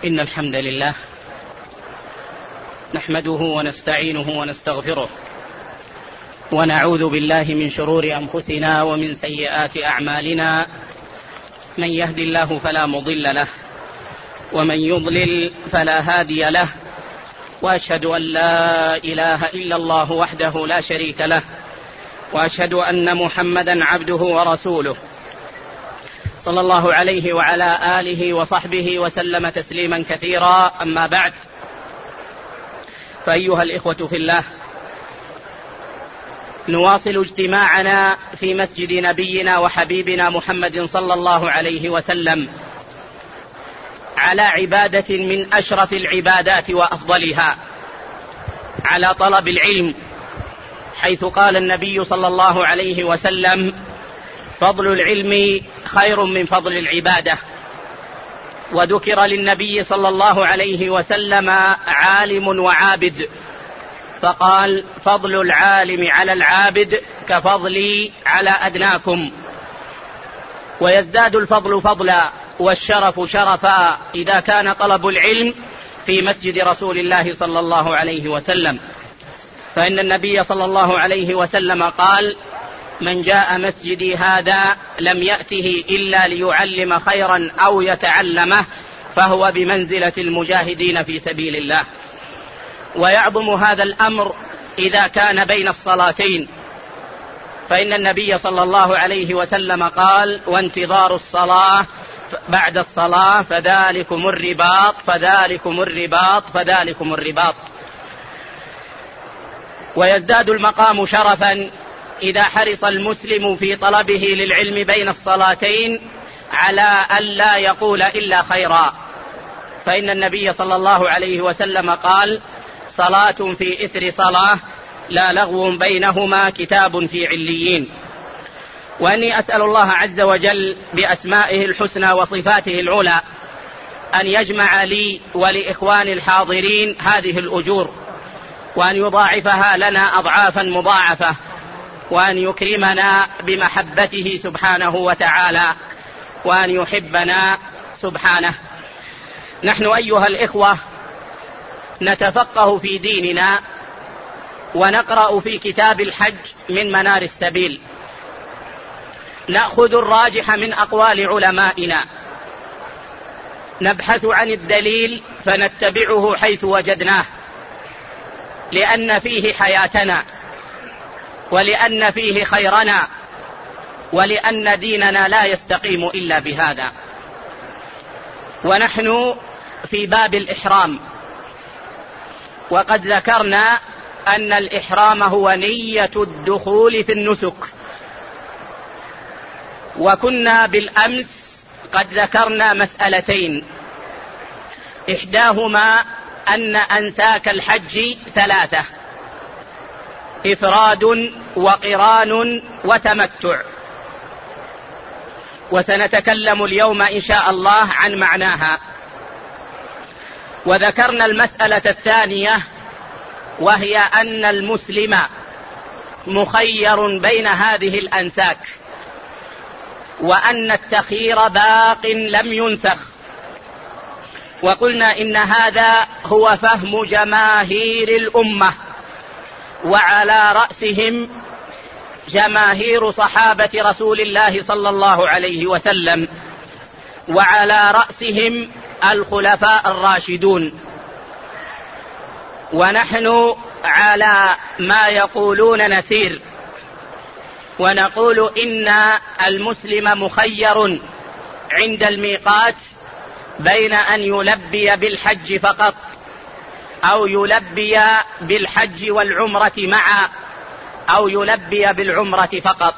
إن الحمد لله نحمده ونستعينه ونستغفره ونعوذ بالله من شرور أنفسنا ومن سيئات أعمالنا. من يهد الله فلا مضل له ومن يضلل فلا هادي له، وأشهد أن لا إله إلا الله وحده لا شريك له، وأشهد أن محمدا عبده ورسوله صلى الله عليه وعلى آله وصحبه وسلم تسليما كثيرا. أما بعد، فأيها الإخوة في الله، نواصل اجتماعنا في مسجد نبينا وحبيبنا محمد صلى الله عليه وسلم على عبادة من أشرف العبادات وأفضلها، على طلب العلم، حيث قال النبي صلى الله عليه وسلم: فضل العلم خير من فضل العبادة. وذكر للنبي صلى الله عليه وسلم عالم وعابد، فقال: فضل العالم على العابد كفضلي على أدناكم. ويزداد الفضل فضلا والشرف شرفا إذا كان طلب العلم في مسجد رسول الله صلى الله عليه وسلم، فإن النبي صلى الله عليه وسلم قال: من جاء مسجدي هذا لم يأته إلا ليعلم خيرا أو يتعلمه فهو بمنزلة المجاهدين في سبيل الله. ويعظم هذا الأمر إذا كان بين الصلاتين، فإن النبي صلى الله عليه وسلم قال: وانتظار الصلاة بعد الصلاة فذلكم الرباط فذلكم الرباط فذلكم الرباط. ويزداد المقام شرفا إذا حرص المسلم في طلبه للعلم بين الصلاتين على ألا يقول إلا خيرا، فإن النبي صلى الله عليه وسلم قال: صلاة في إثر صلاة لا لغو بينهما كتاب في عليين. وأني أسأل الله عز وجل بأسمائه الحسنى وصفاته العلى أن يجمع لي ولإخواني الحاضرين هذه الأجور، وأن يضاعفها لنا أضعافا مضاعفة، وأن يكرمنا بمحبته سبحانه وتعالى، وأن يحبنا سبحانه. نحن أيها الإخوة نتفقه في ديننا ونقرأ في كتاب الحج من منار السبيل، نأخذ الراجح من أقوال علمائنا، نبحث عن الدليل فنتبعه حيث وجدناه، لأن فيه حياتنا، ولأن فيه خيرنا، ولأن ديننا لا يستقيم إلا بهذا. ونحن في باب الإحرام، وقد ذكرنا أن الإحرام هو نية الدخول في النسك. وكنا بالأمس قد ذكرنا مسألتين، إحداهما أن أنساك الحج 3: إفراد وقران وتمتع، وسنتكلم اليوم إن شاء الله عن معناها. وذكرنا المسألة الثانية، وهي أن المسلم مخير بين هذه الأنساك، وأن التخيير باق لم ينسخ. وقلنا إن هذا هو فهم جماهير الأمة، وعلى رأسهم جماهير صحابة رسول الله صلى الله عليه وسلم، وعلى رأسهم الخلفاء الراشدون. ونحن على ما يقولون نسير، ونقول إن المسلم مخير عند الميقات بين أن يلبي بالحج فقط، أو يلبي بالحج والعمرة معا، أو يلبي بالعمرة فقط.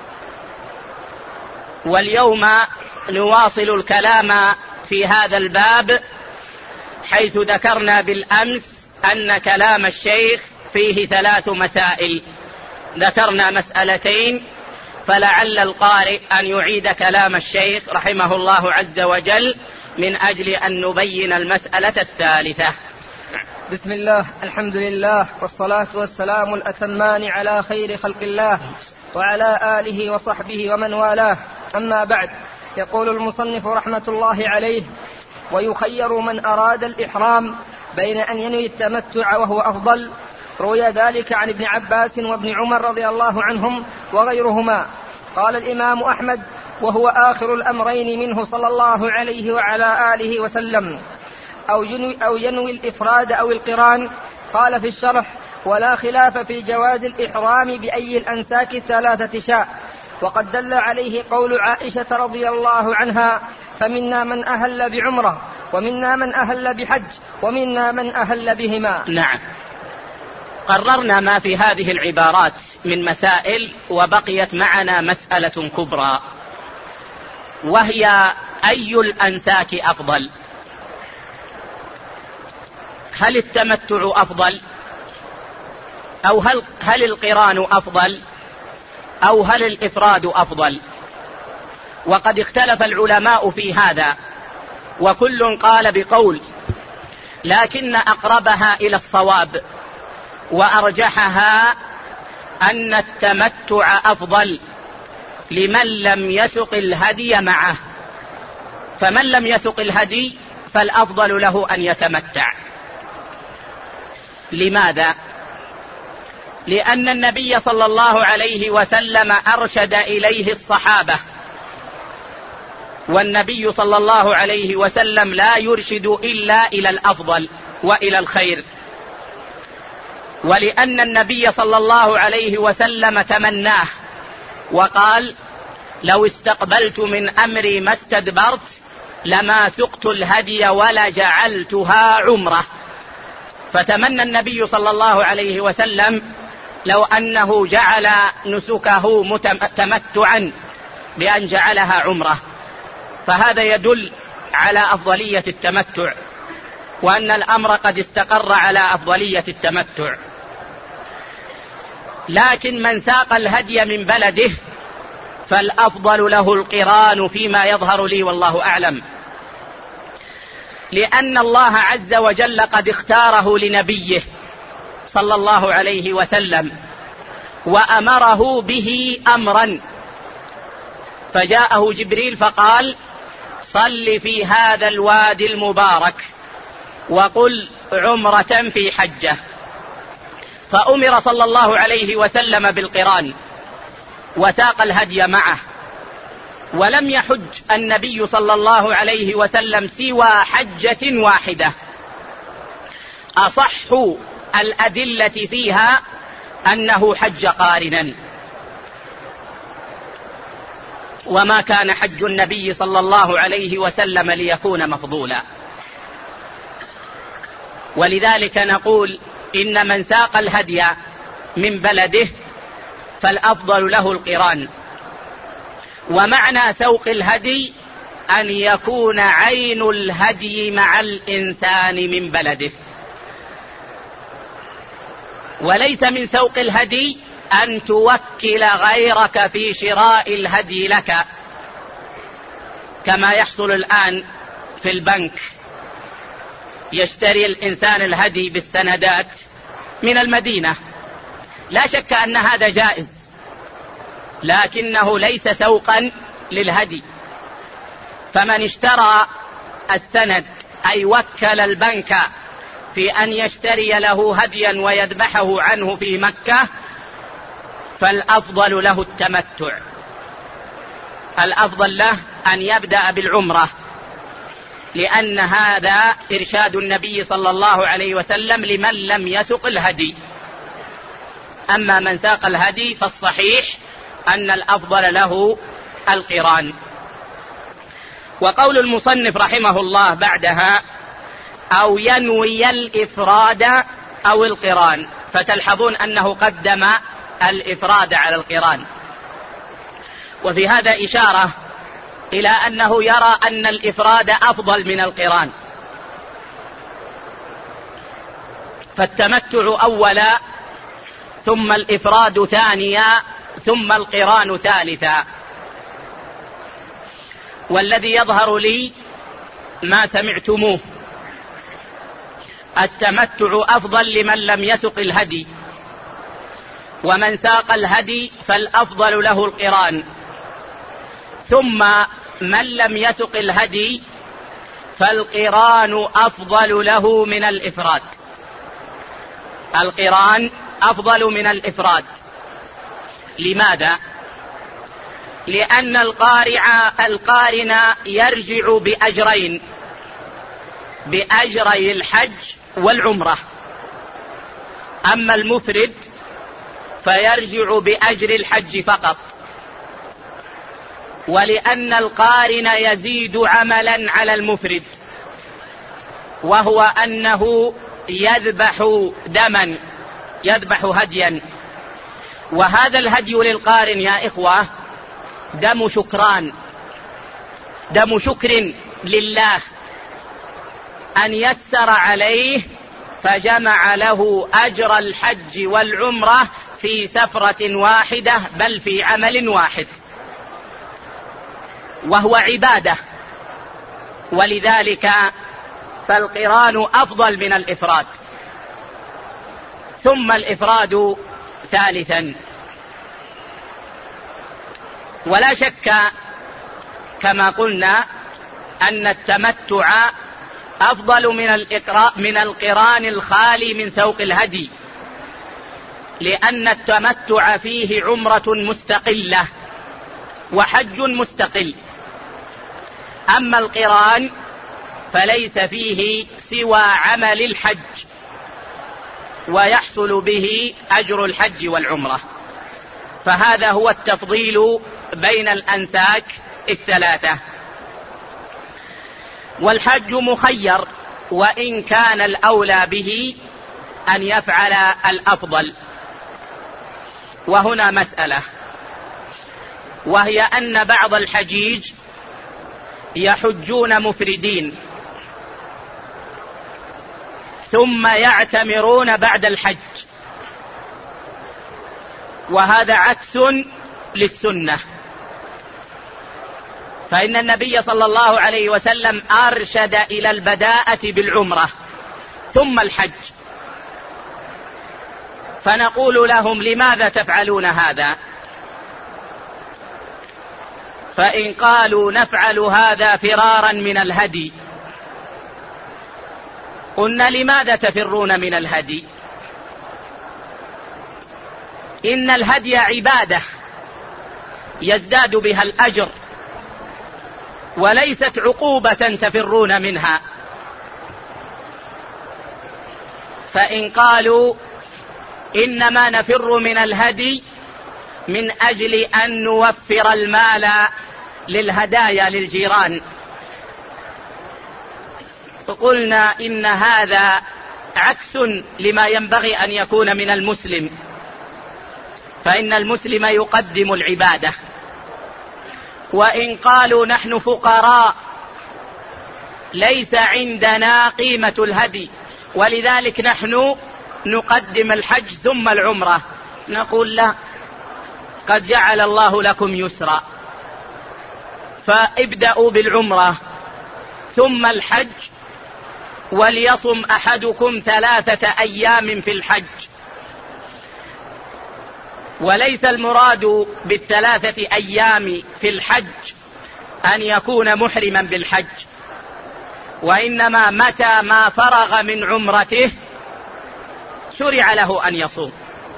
واليوم نواصل الكلام في هذا الباب، حيث ذكرنا بالأمس أن كلام الشيخ فيه 3 مسائل. ذكرنا مسألتين، فلعل القارئ أن يعيد كلام الشيخ رحمه الله عز وجل من أجل أن نبين المسألة الثالثة. بسم الله، الحمد لله، والصلاة والسلام الأتمان على خير خلق الله وعلى آله وصحبه ومن والاه. أما بعد، يقول المصنف رحمة الله عليه: ويخير من أراد الإحرام بين أن ينوي التمتع وهو أفضل. روي ذلك عن ابن عباس وابن عمر رضي الله عنهم وغيرهما. قال الإمام أحمد: وهو آخر الأمرين منه صلى الله عليه وعلى آله وسلم، أو ينوي الإفراد أو القران. قال في الشرح: ولا خلاف في جواز الإحرام بأي الأنساك الثلاثة شاء، وقد دل عليه قول عائشة رضي الله عنها: فمنا من أهل بعمرة، ومنا من أهل بحج، ومنا من أهل بهما. نعم، قررنا ما في هذه العبارات من مسائل، وبقيت معنا مسألة كبرى، وهي أي الأنساك أفضل؟ هل التمتع أفضل، أو هل القران أفضل، أو هل الإفراد أفضل؟ وقد اختلف العلماء في هذا، وكل قال بقول، لكن أقربها إلى الصواب وأرجحها أن التمتع أفضل لمن لم يسق الهدي معه، فمن لم يسق الهدي فالأفضل له أن يتمتع. لماذا؟ لأن النبي صلى الله عليه وسلم أرشد إليه الصحابة، والنبي صلى الله عليه وسلم لا يرشد إلا إلى الأفضل وإلى الخير، ولأن النبي صلى الله عليه وسلم تمناه وقال: لو استقبلت من أمري ما استدبرت لما سقت الهدي ولا جعلتها عمرة. فتمنى النبي صلى الله عليه وسلم لو أنه جعل نسكه تمتعا بأن جعلها عمرة، فهذا يدل على أفضلية التمتع، وأن الأمر قد استقر على أفضلية التمتع. لكن من ساق الهدي من بلده فالأفضل له القران فيما يظهر لي والله أعلم، لأن الله عز وجل قد اختاره لنبيه صلى الله عليه وسلم وأمره به أمرا، فجاءه جبريل فقال: صل في هذا الوادي المبارك وقل عمرة في حجة. فأمر صلى الله عليه وسلم بالقران وساق الهدي معه، ولم يحج النبي صلى الله عليه وسلم سوى حجة واحدة، أصح الأدلة فيها أنه حج قارنا، وما كان حج النبي صلى الله عليه وسلم ليكون مفضولا. ولذلك نقول إن من ساق الهدي من بلده فالأفضل له القران. ومعنى سوق الهدي أن يكون عين الهدي مع الإنسان من بلده، وليس من سوق الهدي أن توكل غيرك في شراء الهدي لك، كما يحصل الآن في البنك، يشتري الإنسان الهدي بالسندات من المدينة. لا شك أن هذا جائز، لكنه ليس سوقا للهدي. فمن اشترى السند أي وكل البنك في أن يشتري له هديا ويذبحه عنه في مكة فالأفضل له التمتع، الأفضل له أن يبدأ بالعمرة، لأن هذا إرشاد النبي صلى الله عليه وسلم لمن لم يسق الهدي. أما من ساق الهدي فالصحيح أن الأفضل له القران. وقول المصنف رحمه الله بعدها: أو ينوي الإفراد أو القران، فتلحظون أنه قدم الإفراد على القران، وفي هذا إشارة إلى أنه يرى أن الإفراد أفضل من القران، فالتمتع أولا، ثم الإفراد ثانيا، ثم القران ثالثا. والذي يظهر لي ما سمعتموه، التمتع أفضل لمن لم يسق الهدي، ومن ساق الهدي فالأفضل له القران، ثم من لم يسق الهدي فالقران أفضل له من الإفراد. القران أفضل من الإفراد. لماذا؟ لأن القارن يرجع بأجرين، بأجري الحج والعمرة، أما المفرد فيرجع بأجر الحج فقط. ولأن القارن يزيد عملا على المفرد، وهو أنه يذبح دما، يذبح هديا، وهذا الهدي للقارن يا إخوة دم شكران، دم شكر لله أن يسر عليه فجمع له أجر الحج والعمرة في سفرة واحدة، بل في عمل واحد، وهو عبادة. ولذلك فالقران أفضل من الإفراد. ثم الإفراد ثالثا. ولا شك كما قلنا أن التمتع أفضل من القران الخالي من سوق الهدي، لأن التمتع فيه عمرة مستقلة وحج مستقل. أما القران فليس فيه سوى عمل الحج، ويحصل به أجر الحج والعمرة. فهذا هو التفضيل بين الأنساك الثلاثة. والحج مخير، وإن كان الأولى به أن يفعل الأفضل. وهنا مسألة، وهي أن بعض الحجيج يحجون مفردين ثم يعتمرون بعد الحج، وهذا عكس للسنة. فإن النبي صلى الله عليه وسلم أرشد إلى البداءة بالعمرة ثم الحج، فنقول لهم لماذا تفعلون هذا؟ فإن قالوا نفعل هذا فرارا من الهدي، قلنا لماذا تفرون من الهدي؟ إن الهدي عبادة يزداد بها الأجر، وليست عقوبة تفرون منها. فإن قالوا إنما نفر من الهدي من أجل أن نوفر المال للهدايا للجيران، فقلنا إن هذا عكس لما ينبغي أن يكون من المسلم، فإن المسلم يقدم العبادة. وإن قالوا نحن فقراء ليس عندنا قيمة الهدي، ولذلك نحن نقدم الحج ثم العمرة، نقول لا، قد جعل الله لكم يسرا، فابدأوا بالعمرة ثم الحج، وليصم أحدكم 3 أيام في الحج. وليس المراد ب3 أيام في الحج أن يكون محرما بالحج، وإنما متى ما فرغ من عمرته شرع له أن يصوم،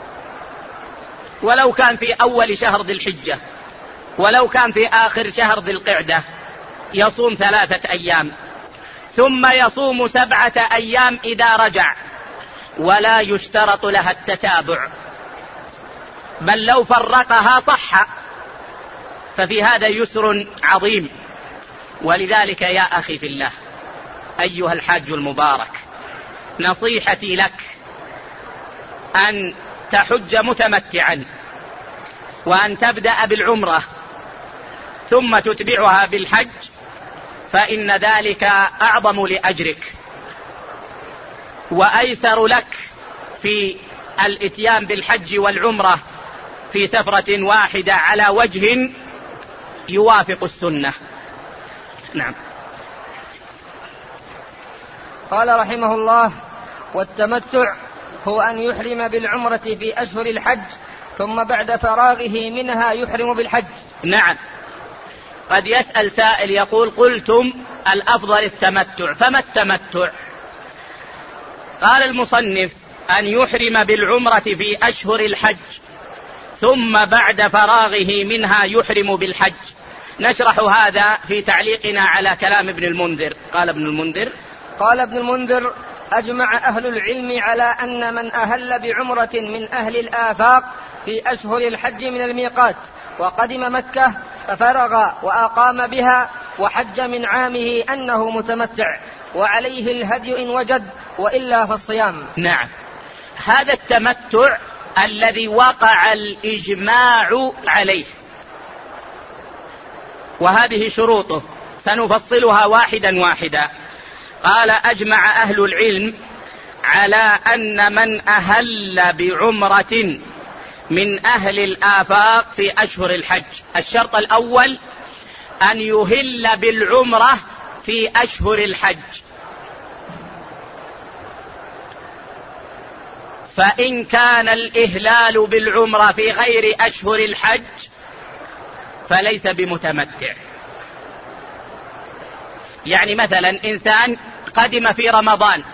ولو كان في أول شهر ذي الحجة، ولو كان في آخر شهر ذي القعدة، يصوم 3 أيام، ثم يصوم 7 أيام إذا رجع، ولا يشترط لها التتابع، بل لو فرقها صح، ففي هذا يسر عظيم. ولذلك يا أخي في الله أيها الحاج المبارك، نصيحتي لك أن تحج متمتعا، وأن تبدأ بالعمرة ثم تتبعها بالحج، فإن ذلك أعظم لأجرك وأيسر لك في الإتيان بالحج والعمرة في سفرة واحدة على وجه يوافق السنة. نعم. قال رحمه الله: والتمتع هو أن يحرم بالعمرة في أشهر الحج، ثم بعد فراغه منها يحرم بالحج. نعم. قد يسأل سائل يقول: قلتم الأفضل التمتع. فما التمتع؟ قال المصنف: أن يحرم بالعمرة في أشهر الحج ثم بعد فراغه منها يحرم بالحج. نشرح هذا في تعليقنا على كلام ابن المنذر. قال ابن المنذر: أجمع أهل العلم على أن من أهل بعمرة من أهل الآفاق في أشهر الحج من الميقات وقدم مكة ففرغ وأقام بها وحج من عامه أنه متمتع، وعليه الهدي إن وجد، وإلا فالصيام. نعم، هذا التمتع الذي وقع الإجماع عليه، وهذه شروطه سنفصلها واحدا واحدا. قال: أجمع أهل العلم على أن من أهل بعمرة من أهل الآفاق في أشهر الحج. الشرط الأول أن يهل بالعمرة في أشهر الحج، فإن كان الإهلال بالعمرة في غير أشهر الحج فليس بمتمتع. يعني مثلا إنسان قدم في رمضان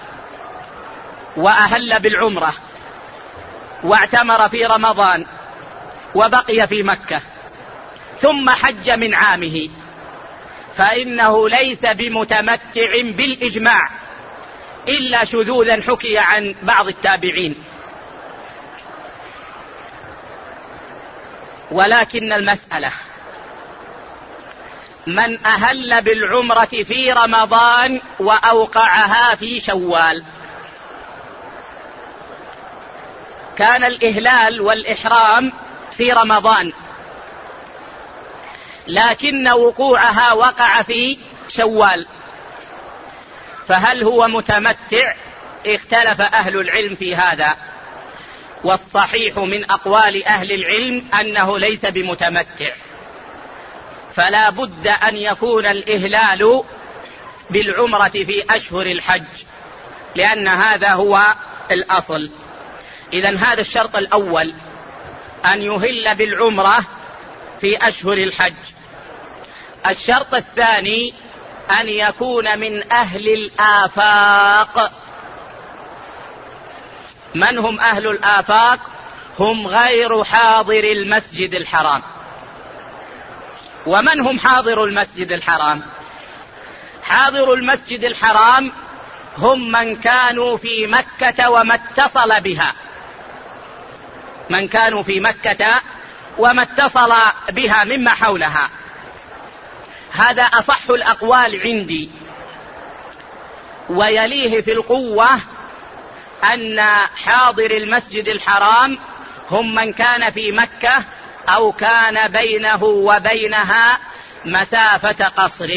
وأهل بالعمرة واعتمر في رمضان وبقي في مكة ثم حج من عامه، فإنه ليس بمتمتع بالإجماع إلا شذوذا حكي عن بعض التابعين. ولكن المسألة من أهل بالعمرة في رمضان وأوقعها في شوال، كان الإهلال والإحرام في رمضان لكن وقوعها وقع في شوال، فهل هو متمتع؟ اختلف أهل العلم في هذا، والصحيح من أقوال أهل العلم أنه ليس بمتمتع، فلا بد أن يكون الإهلال بالعمرة في أشهر الحج، لأن هذا هو الأصل. إذن هذا الشرط الأول، أن يهل بالعمرة في أشهر الحج. الشرط الثاني أن يكون من أهل الآفاق. من هم أهل الآفاق؟ هم غير حاضر المسجد الحرام. ومن هم حاضر المسجد الحرام؟ حاضر المسجد الحرام هم من كانوا في مكة وما اتصل بها، من كانوا في مكة وما اتصل بها مما حولها. هذا أصح الأقوال عندي، ويليه في القوة أن حاضر المسجد الحرام هم من كان في مكة أو كان بينه وبينها مسافة قصر،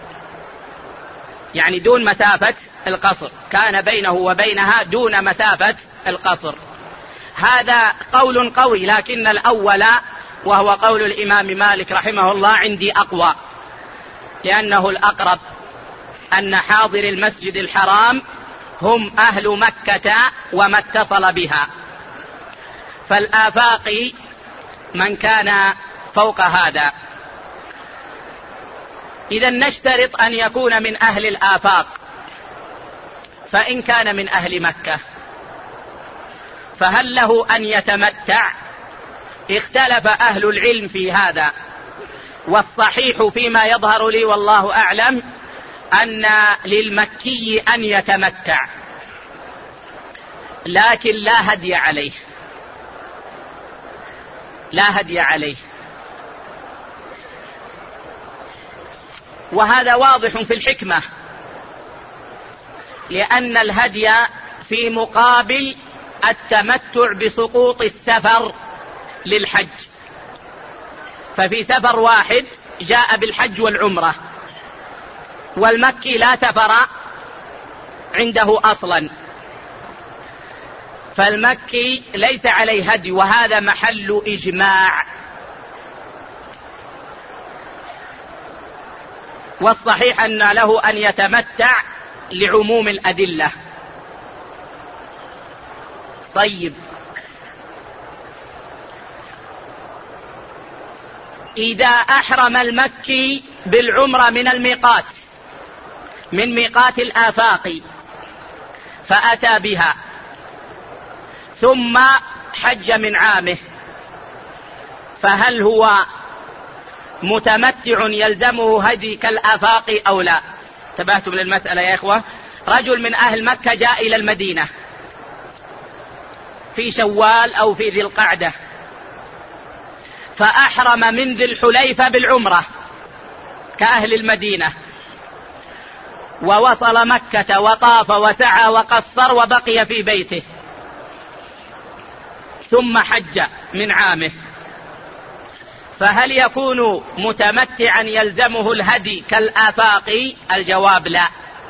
يعني دون مسافة القصر، كان بينه وبينها دون مسافة القصر. هذا قول قوي، لكن الأول وهو قول الإمام مالك رحمه الله عندي أقوى، لأنه الأقرب أن حاضر المسجد الحرام هم أهل مكة وما اتصل بها، فالآفاق من كان فوق هذا. إذن نشترط أن يكون من أهل الآفاق، فإن كان من أهل مكة فهل له أن يتمتع؟ اختلف أهل العلم في هذا، والصحيح فيما يظهر لي والله أعلم أن للمكي أن يتمتع، لكن لا هدي عليه، لا هدي عليه. وهذا واضح في الحكمة، لأن الهدي في مقابل التمتع بسقوط السفر للحج، ففي سفر واحد جاء بالحج والعمرة، والمكي لا سفر عنده أصلا، فالمكي ليس عليه هدي، وهذا محل إجماع. والصحيح أن له أن يتمتع لعموم الأدلة. طيب، إذا أحرم المكي بالعمرة من الميقات من ميقات الآفاق فأتى بها ثم حج من عامه، فهل هو متمتع يلزمه هدي كالآفاق أو لا؟ انتبهتم للمسألة يا إخوة؟ رجل من أهل مكة جاء إلى المدينة في شوال أو في ذي القعدة، فأحرم من ذي الحليفة بالعمرة كأهل المدينة، ووصل مكة وطاف وسعى وقصر وبقي في بيته، ثم حج من عامه، فهل يكون متمتعا يلزمه الهدي كالآفاق؟ الجواب لا.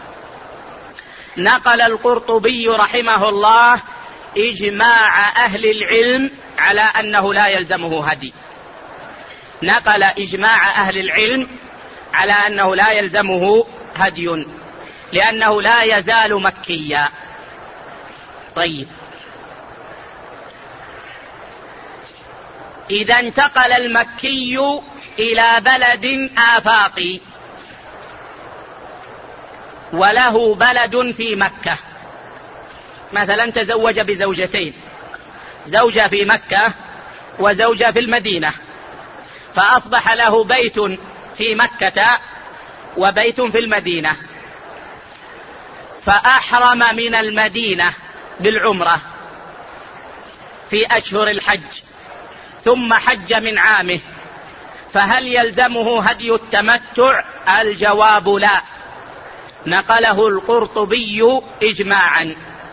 نقل القرطبي رحمه الله إجماع أهل العلم على أنه لا يلزمه هدي، نقل إجماع أهل العلم على أنه لا يلزمه هدي لأنه لا يزال مكيا. طيب، إذا انتقل المكي إلى بلد آفاقي وله بلد في مكة، مثلا تزوج بزوجتين، زوجة في مكة وزوجة في المدينة، فأصبح له بيت في مكة وبيت في المدينة، فأحرم من المدينة بالعمرة في أشهر الحج ثم حج من عامه، فهل يلزمه هدي التمتع؟ الجواب لا. نقله القرطبي إجماعا.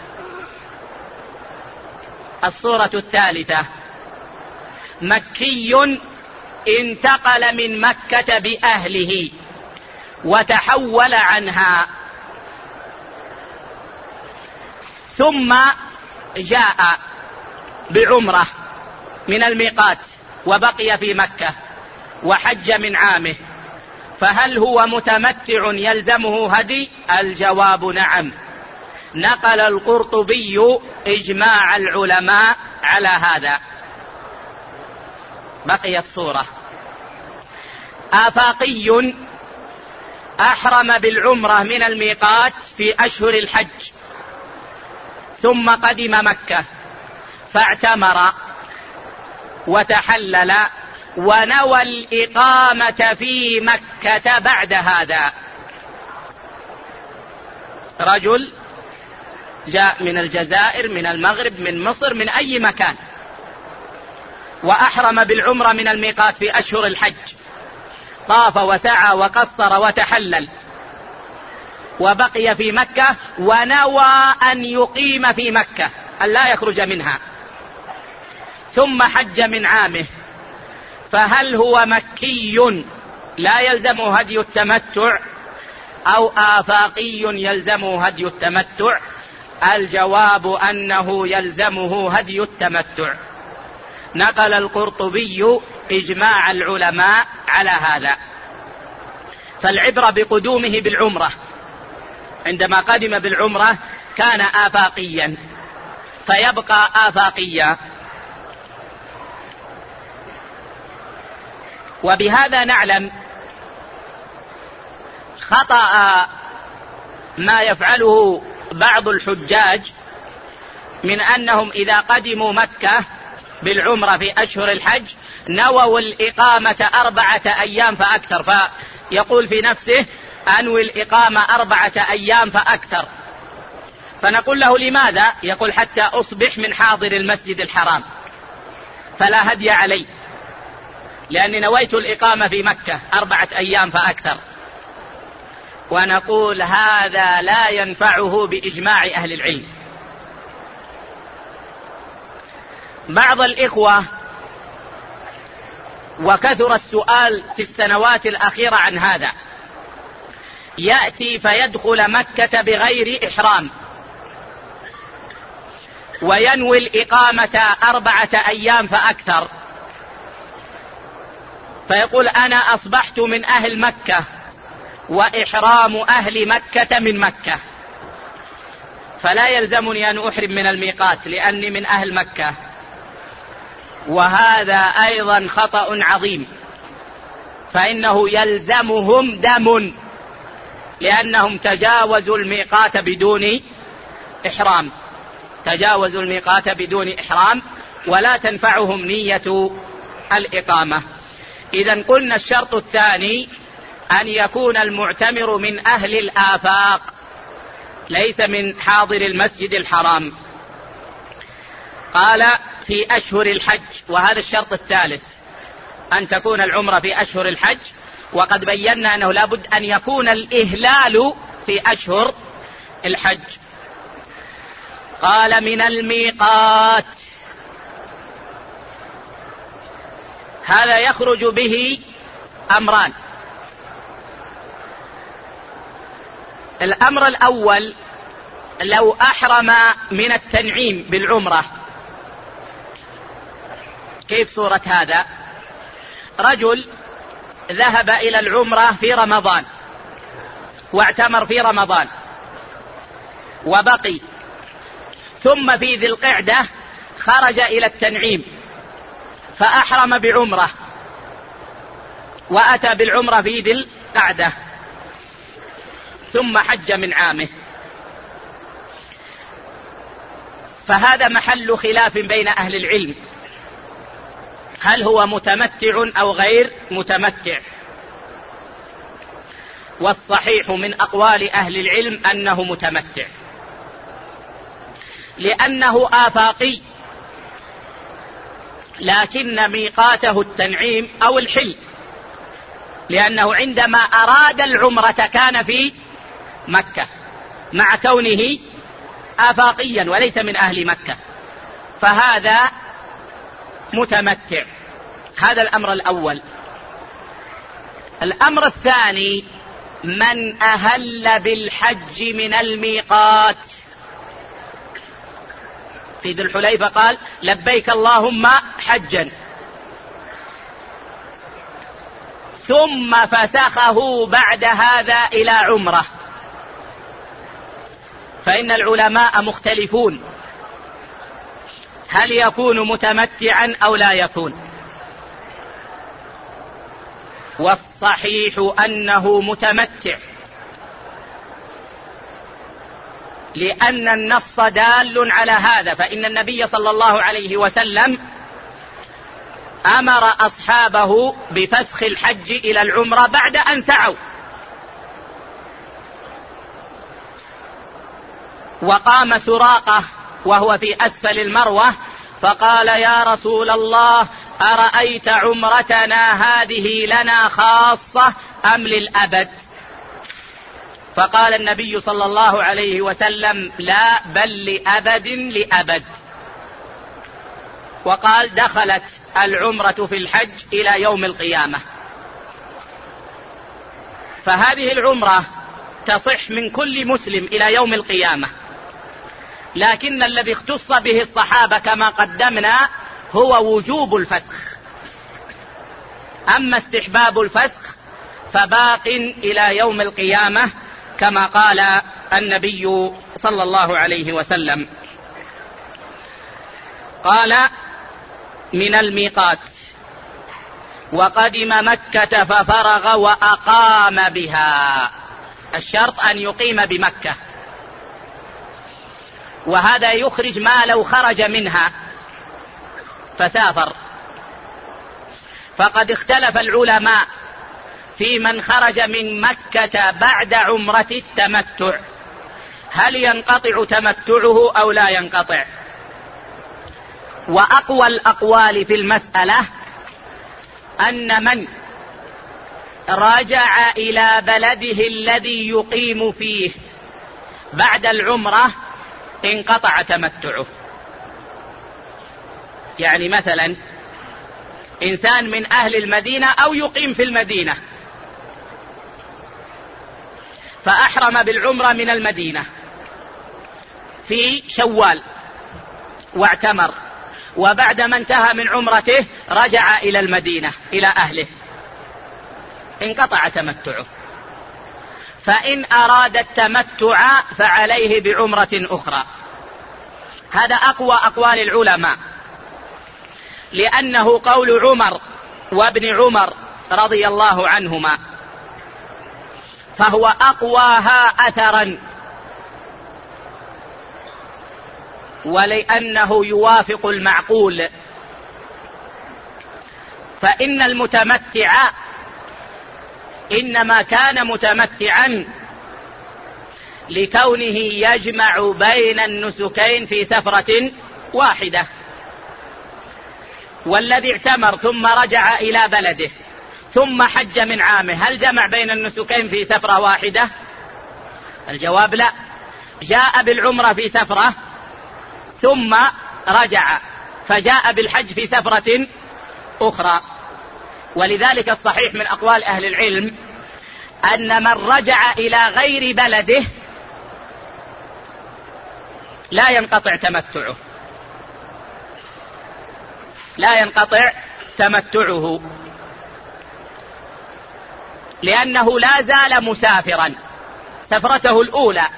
الصورة الثالثة: مكي انتقل من مكة بأهله وتحول عنها، ثم جاء بعمرة من الميقات وبقي في مكة وحج من عامه، فهل هو متمتع يلزمه هدي؟ الجواب نعم. نقل القرطبي إجماع العلماء على هذا. بقيت صورة: آفاقي أحرم بالعمرة من الميقات في أشهر الحج ثم قدم مكة فاعتمر وتحلل ونوى الإقامة في مكة بعد هذا. رجل جاء من الجزائر، من المغرب، من مصر، من أي مكان، وأحرم بالعمرة من الميقات في أشهر الحج، طاف وسعى وقصر وتحلل وبقي في مكة، ونوى أن يقيم في مكة أن لا يخرج منها، ثم حج من عامه، فهل هو مكي لا يلزمه هدي التمتع أو آفاقي يلزمه هدي التمتع؟ الجواب أنه يلزمه هدي التمتع. نقل القرطبي إجماع العلماء على هذا. فالعبرة بقدومه بالعمرة، عندما قدم بالعمرة كان آفاقيا فيبقى آفاقيا. وبهذا نعلم خطأ ما يفعله بعض الحجاج من أنهم إذا قدموا مكة بالعمرة في أشهر الحج نووا الإقامة 4 أيام فأكثر، فيقول في نفسه أنوي الإقامة 4 أيام فأكثر، فنقول له لماذا؟ يقول حتى أصبح من حاضر المسجد الحرام فلا هدي علي، لأني نويت الإقامة في مكة 4 أيام فأكثر. ونقول هذا لا ينفعه بإجماع أهل العلم. بعض الإخوة، وكثر السؤال في السنوات الأخيرة عن هذا، يأتي فيدخل مكة بغير إحرام وينوي الإقامة 4 أيام فأكثر، فيقول أنا أصبحت من أهل مكة وإحرام أهل مكة من مكة، فلا يلزمني أن أحرم من الميقات لأني من أهل مكة. وهذا أيضا خطأ عظيم، فإنه يلزمهم دم لأنهم تجاوزوا الميقات بدون إحرام، تجاوزوا الميقات بدون إحرام، ولا تنفعهم نية الإقامة. إذن قلنا الشرط الثاني أن يكون المعتمر من أهل الآفاق ليس من حاضر المسجد الحرام. قال في أشهر الحج، وهذا الشرط الثالث، أن تكون العمرة في أشهر الحج، وقد بينا أنه لابد أن يكون الإهلال في أشهر الحج. قال من الميقات، هذا يخرج به أمران. الأمر الأول، لو أحرم من التنعيم بالعمرة، كيف صورة هذا؟ رجل ذهب إلى العمرة في رمضان واعتمر في رمضان وبقي، ثم في ذي القعدة خرج إلى التنعيم فأحرم بعمرة وأتى بالعمرة في ذي القعدة ثم حج من عامه، فهذا محل خلاف بين أهل العلم، هل هو متمتع أو غير متمتع؟ والصحيح من أقوال أهل العلم أنه متمتع، لأنه آفاقي، لكن ميقاته التنعيم أو الحل، لأنه عندما أراد العمرة كان في مكة مع كونه آفاقيا وليس من أهل مكة، فهذا متمتع. هذا الأمر الأول. الأمر الثاني، من أهل بالحج من الميقات، في ذي الحليفة قال لبيك اللهم حجا، ثم فسخه بعد هذا إلى عمرة، فإن العلماء مختلفون هل يكون متمتعا أو لا يكون، والصحيح أنه متمتع، لأن النص دال على هذا، فإن النبي صلى الله عليه وسلم أمر أصحابه بفسخ الحج إلى العمرة بعد أن سعوا، وقام سراقة وهو في أسفل المروة فقال يا رسول الله أرأيت عمرتنا هذه لنا خاصة أم للأبد؟ فقال النبي صلى الله عليه وسلم لا، بل لأبد لأبد. وقال دخلت العمرة في الحج إلى يوم القيامة، فهذه العمرة تصح من كل مسلم إلى يوم القيامة، لكن الذي اختص به الصحابة كما قدمنا هو وجوب الفسخ، أما استحباب الفسخ فباق إلى يوم القيامة كما قال النبي صلى الله عليه وسلم. قال من الميقات، وقدم مكة ففرغ وأقام بها، الشرط أن يقيم بمكة، وهذا يخرج ما لو خرج منها فسافر. فقد اختلف العلماء في من خرج من مكة بعد عمرة التمتع، هل ينقطع تمتعه أو لا ينقطع؟ وأقوى الأقوال في المسألة أن من رجع إلى بلده الذي يقيم فيه بعد العمرة انقطع تمتعه. يعني مثلا إنسان من أهل المدينة أو يقيم في المدينة فأحرم بالعمرة من المدينة في شوال واعتمر، وبعدما انتهى من عمرته رجع إلى المدينة إلى أهله، انقطع تمتعه. فإن أراد التمتع فعليه بعمرة أخرى. هذا أقوى أقوال العلماء، لأنه قول عمر وابن عمر رضي الله عنهما، فهو أقواها أثرا، ولأنه يوافق المعقول. فإن المتمتع إنما كان متمتعا لكونه يجمع بين النسكين في سفرة واحدة، والذي اعتمر ثم رجع إلى بلده ثم حج من عامه هل جمع بين النسكين في سفرة واحدة؟ الجواب لا، جاء بالعمرة في سفرة ثم رجع فجاء بالحج في سفرة أخرى. ولذلك الصحيح من أقوال أهل العلم أن من رجع إلى غير بلده لا ينقطع تمتعه، لا ينقطع تمتعه، لأنه لا زال مسافرا سفرته الأولى.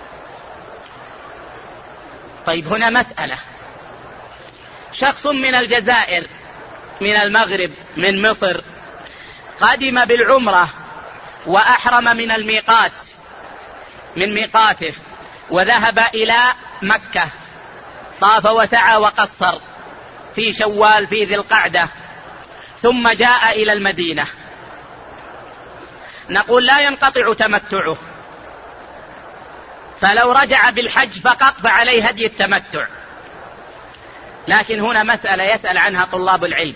طيب هنا مسألة، شخص من الجزائر، من المغرب، من مصر، قدم بالعمرة وأحرم من الميقات، من ميقاته، وذهب إلى مكة، طاف وسعى وقصر في شوال في ذي القعدة، ثم جاء إلى المدينة، نقول لا ينقطع تمتعه، فلو رجع بالحج فقط فعليه هدي التمتع. لكن هنا مسألة يسأل عنها طلاب العلم،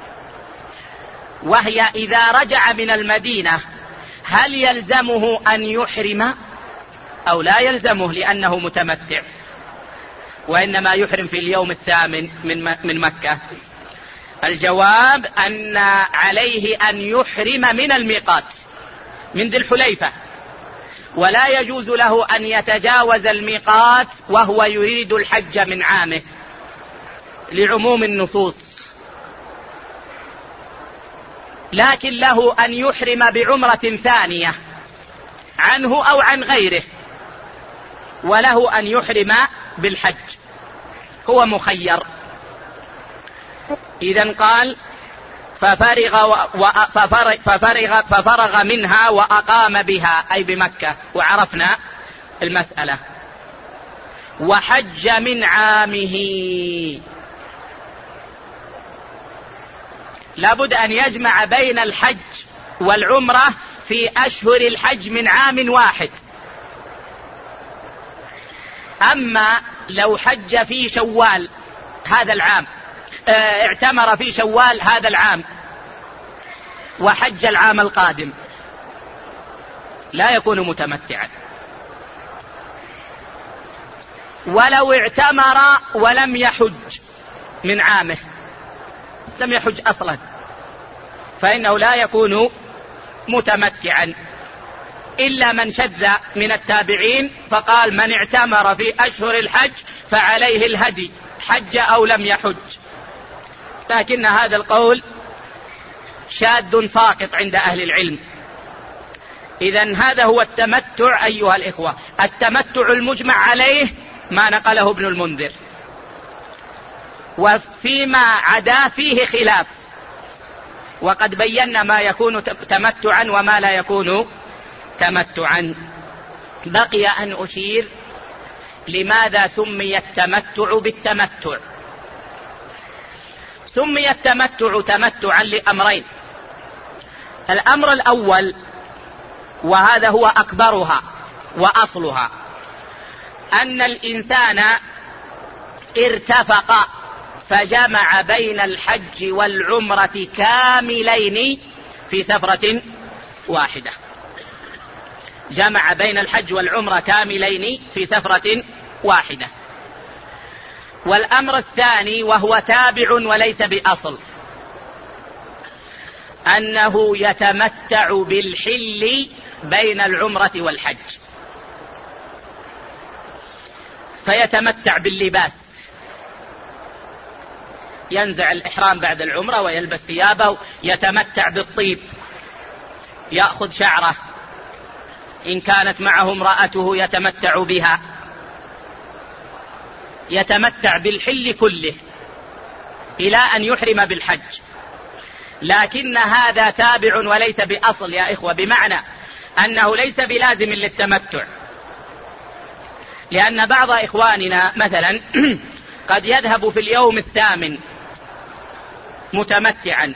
وهي إذا رجع من المدينة هل يلزمه أن يحرم أو لا يلزمه لأنه متمتع، وإنما يحرم في اليوم الثامن من مكة؟ الجواب أن عليه أن يحرم من الميقات، من ذي الحليفة، ولا يجوز له أن يتجاوز الميقات وهو يريد الحج من عامه لعموم النصوص، لكن له أن يحرم بعمرة ثانية عنه أو عن غيره، وله أن يحرم بالحج، هو مخير. إذن قال ففرغ منها وأقام بها، أي بمكة، وعرفنا المسألة. وحج من عامه، لابد أن يجمع بين الحج والعمرة في أشهر الحج من عام واحد. أما لو حج في شوال هذا العام، اعتمر في شوال هذا العام وحج العام القادم، لا يكون متمتعا. ولو اعتمر ولم يحج من عامه، لم يحج أصلا، فإنه لا يكون متمتعا، إلا من شذ من التابعين فقال من اعتمر في أشهر الحج فعليه الهدي حج أو لم يحج، لكن هذا القول شاذ ساقط عند أهل العلم. إذن هذا هو التمتع أيها الإخوة. التمتع المجمع عليه ما نقله ابن المنذر، وفيما عدا فيه خلاف، وقد بينا ما يكون تمتعا وما لا يكون تمتعا. بقي أن أشير لماذا سمي التمتع بالتمتع. سمي التمتع تمتعا لأمرين. الأمر الأول، وهذا هو أكبرها وأصلها، أن الإنسان ارتفق فجمع بين الحج والعمرة كاملين في سفرة واحدة، جمع بين الحج والعمرة كاملين في سفرة واحدة. والأمر الثاني، وهو تابع وليس بأصل، أنه يتمتع بالحل بين العمرة والحج، فيتمتع باللباس، ينزع الإحرام بعد العمرة ويلبس ثيابه، يتمتع بالطيب، يأخذ شعره، إن كانت معه امرأته يتمتع بها، يتمتع بالحل كله إلى أن يحرم بالحج. لكن هذا تابع وليس بأصل يا إخوة، بمعنى أنه ليس بلازم للتمتع، لأن بعض إخواننا مثلا قد يذهب في اليوم الثامن متمتعا،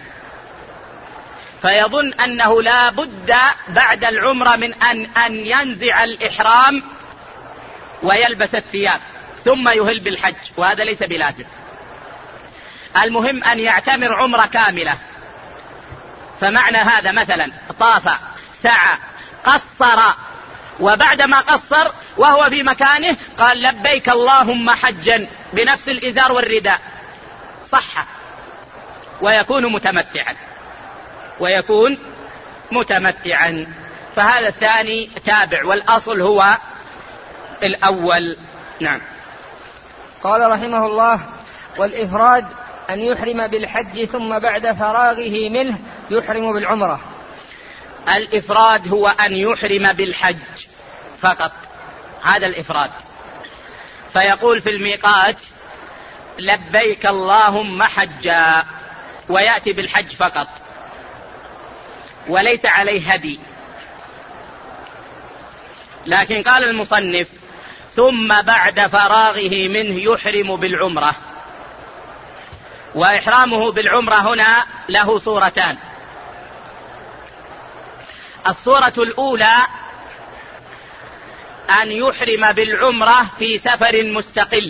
فيظن أنه لا بد بعد العمرة من أن ينزع الإحرام ويلبس الثياب ثم يهل بالحج، وهذا ليس بلازم. المهم أن يعتمر عمرة كاملة. فمعنى هذا مثلا طاف، سعى، قصر، وبعدما قصر وهو في مكانه قال لبيك اللهم حجا بنفس الإزار والرداء، صح، ويكون متمتعا. فهذا الثاني تابع، والأصل هو الأول. نعم. قال رحمه الله: والإفراد أن يحرم بالحج ثم بعد فراغه منه يحرم بالعمرة. الإفراد هو أن يحرم بالحج فقط، هذا الإفراد. فيقول في الميقات لبيك اللهم حجا، ويأتي بالحج فقط وليس عليه هدي. لكن قال المصنف ثم بعد فراغه منه يحرم بالعمرة. وإحرامه بالعمرة هنا له صورتان. الصورة الأولى أن يحرم بالعمرة في سفر مستقل،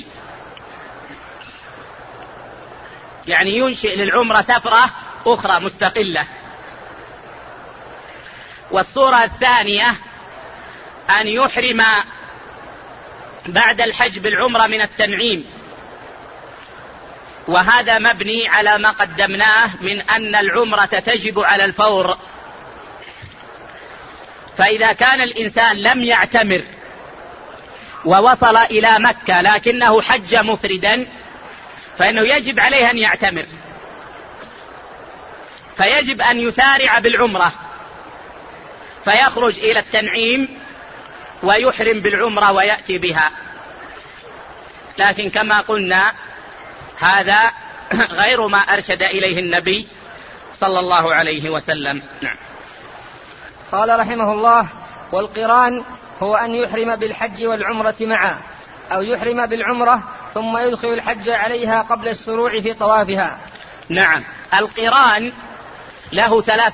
يعني ينشئ للعمرة سفرة أخرى مستقلة. والصورة الثانية أن يحرم بعد الحج بالعمرة من التنعيم، وهذا مبني على ما قدمناه من أن العمرة تجب على الفور. فإذا كان الإنسان لم يعتمر ووصل إلى مكة لكنه حج مفردا فإنه يجب عليه أن يعتمر، فيجب أن يسارع بالعمرة فيخرج إلى التنعيم ويحرم بالعمرة ويأتي بها. لكن كما قلنا هذا غير ما أرشد إليه النبي صلى الله عليه وسلم. نعم. قال رحمه الله: والقران هو أن يحرم بالحج والعمرة معا، أو يحرم بالعمرة ثم يدخل الحج عليها قبل الشروع في طوافها. نعم. القران له ثلاث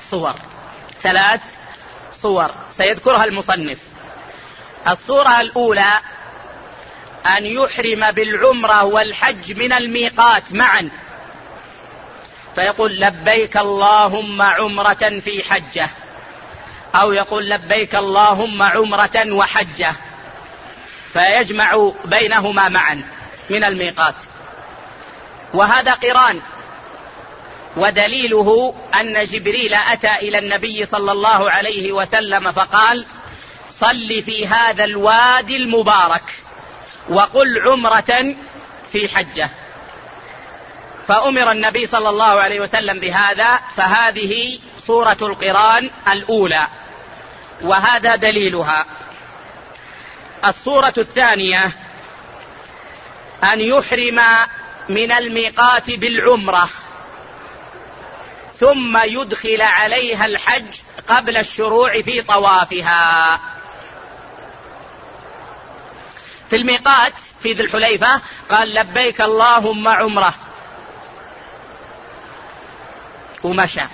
صور سيذكرها المصنف. الصورة الأولى أن يحرم بالعمرة والحج من الميقات معا، فيقول لبيك اللهم عمرة في حجة، أو يقول لبيك اللهم عمرة وحجة، فيجمع بينهما معا من الميقات. وهذا قران، ودليله أن جبريل أتى إلى النبي صلى الله عليه وسلم فقال صل في هذا الوادي المبارك وقل عمرة في حجة، فأمر النبي صلى الله عليه وسلم بهذا. فهذه صورة القران الأولى وهذا دليلها. الصورة الثانية أن يحرم من الميقات بالعمرة ثم يدخل عليها الحج قبل الشروع في طوافها. في الميقات في ذي الحليفة قال لبيك اللهم عمرة ومشى.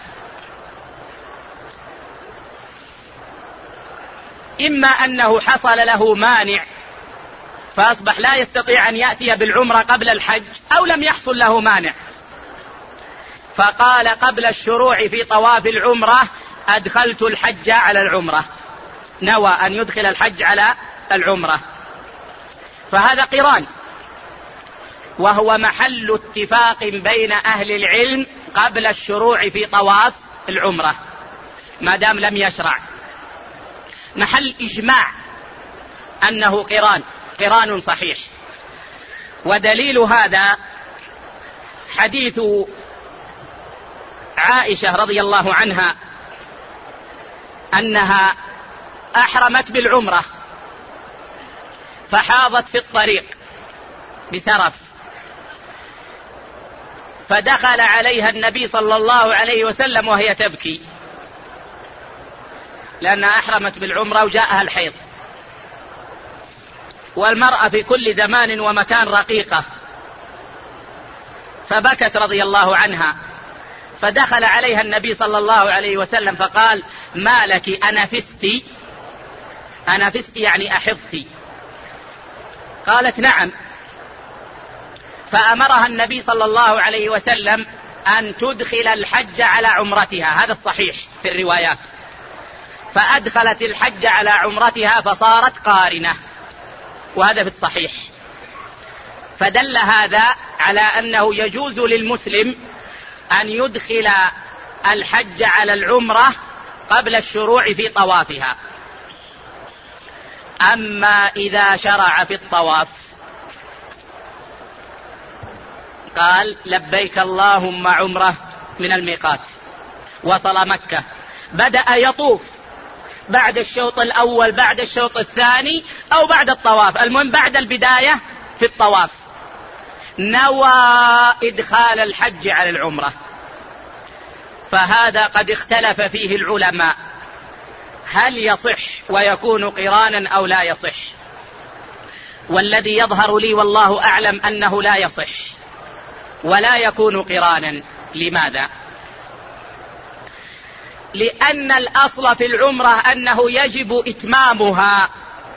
إما أنه حصل له مانع فأصبح لا يستطيع أن يأتي بالعمرة قبل الحج، أو لم يحصل له مانع فقال قبل الشروع في طواف العمرة أدخلت الحج على العمرة، نوى أن يدخل الحج على العمرة، فهذا قران، وهو محل اتفاق بين أهل العلم قبل الشروع في طواف العمرة ما دام لم يشرع، محل إجماع أنه قران صحيح. ودليل هذا حديث عائشة رضي الله عنها أنها أحرمت بالعمرة فحاضت في الطريق بسرف، فدخل عليها النبي صلى الله عليه وسلم وهي تبكي، لأنها أحرمت بالعمرة وجاءها الحيض، والمرأة في كل زمان ومكان رقيقة، فبكت رضي الله عنها، فدخل عليها النبي صلى الله عليه وسلم فقال: ما لك أنفستي؟ أنفستي يعني أحضتي؟ قالت: نعم. فأمرها النبي صلى الله عليه وسلم أن تدخل الحج على عمرتها، هذا الصحيح في الروايات، فأدخلت الحج على عمرتها فصارت قارنة، وهذا في الصحيح. فدل هذا على أنه يجوز للمسلم أن يدخل الحج على العمرة قبل الشروع في طوافها. أما إذا شرع في الطواف قال: لبيك اللهم عمرة من الميقات، وصل مكة، بدأ يطوف بعد الشوط الأول، بعد الشوط الثاني، أو بعد الطواف، المهم بعد البداية في الطواف، نوى إدخال الحج على العمرة، فهذا قد اختلف فيه العلماء، هل يصح ويكون قرانا أو لا يصح؟ والذي يظهر لي والله أعلم أنه لا يصح ولا يكون قرانا. لماذا؟ لأن الأصل في العمرة أنه يجب إتمامها،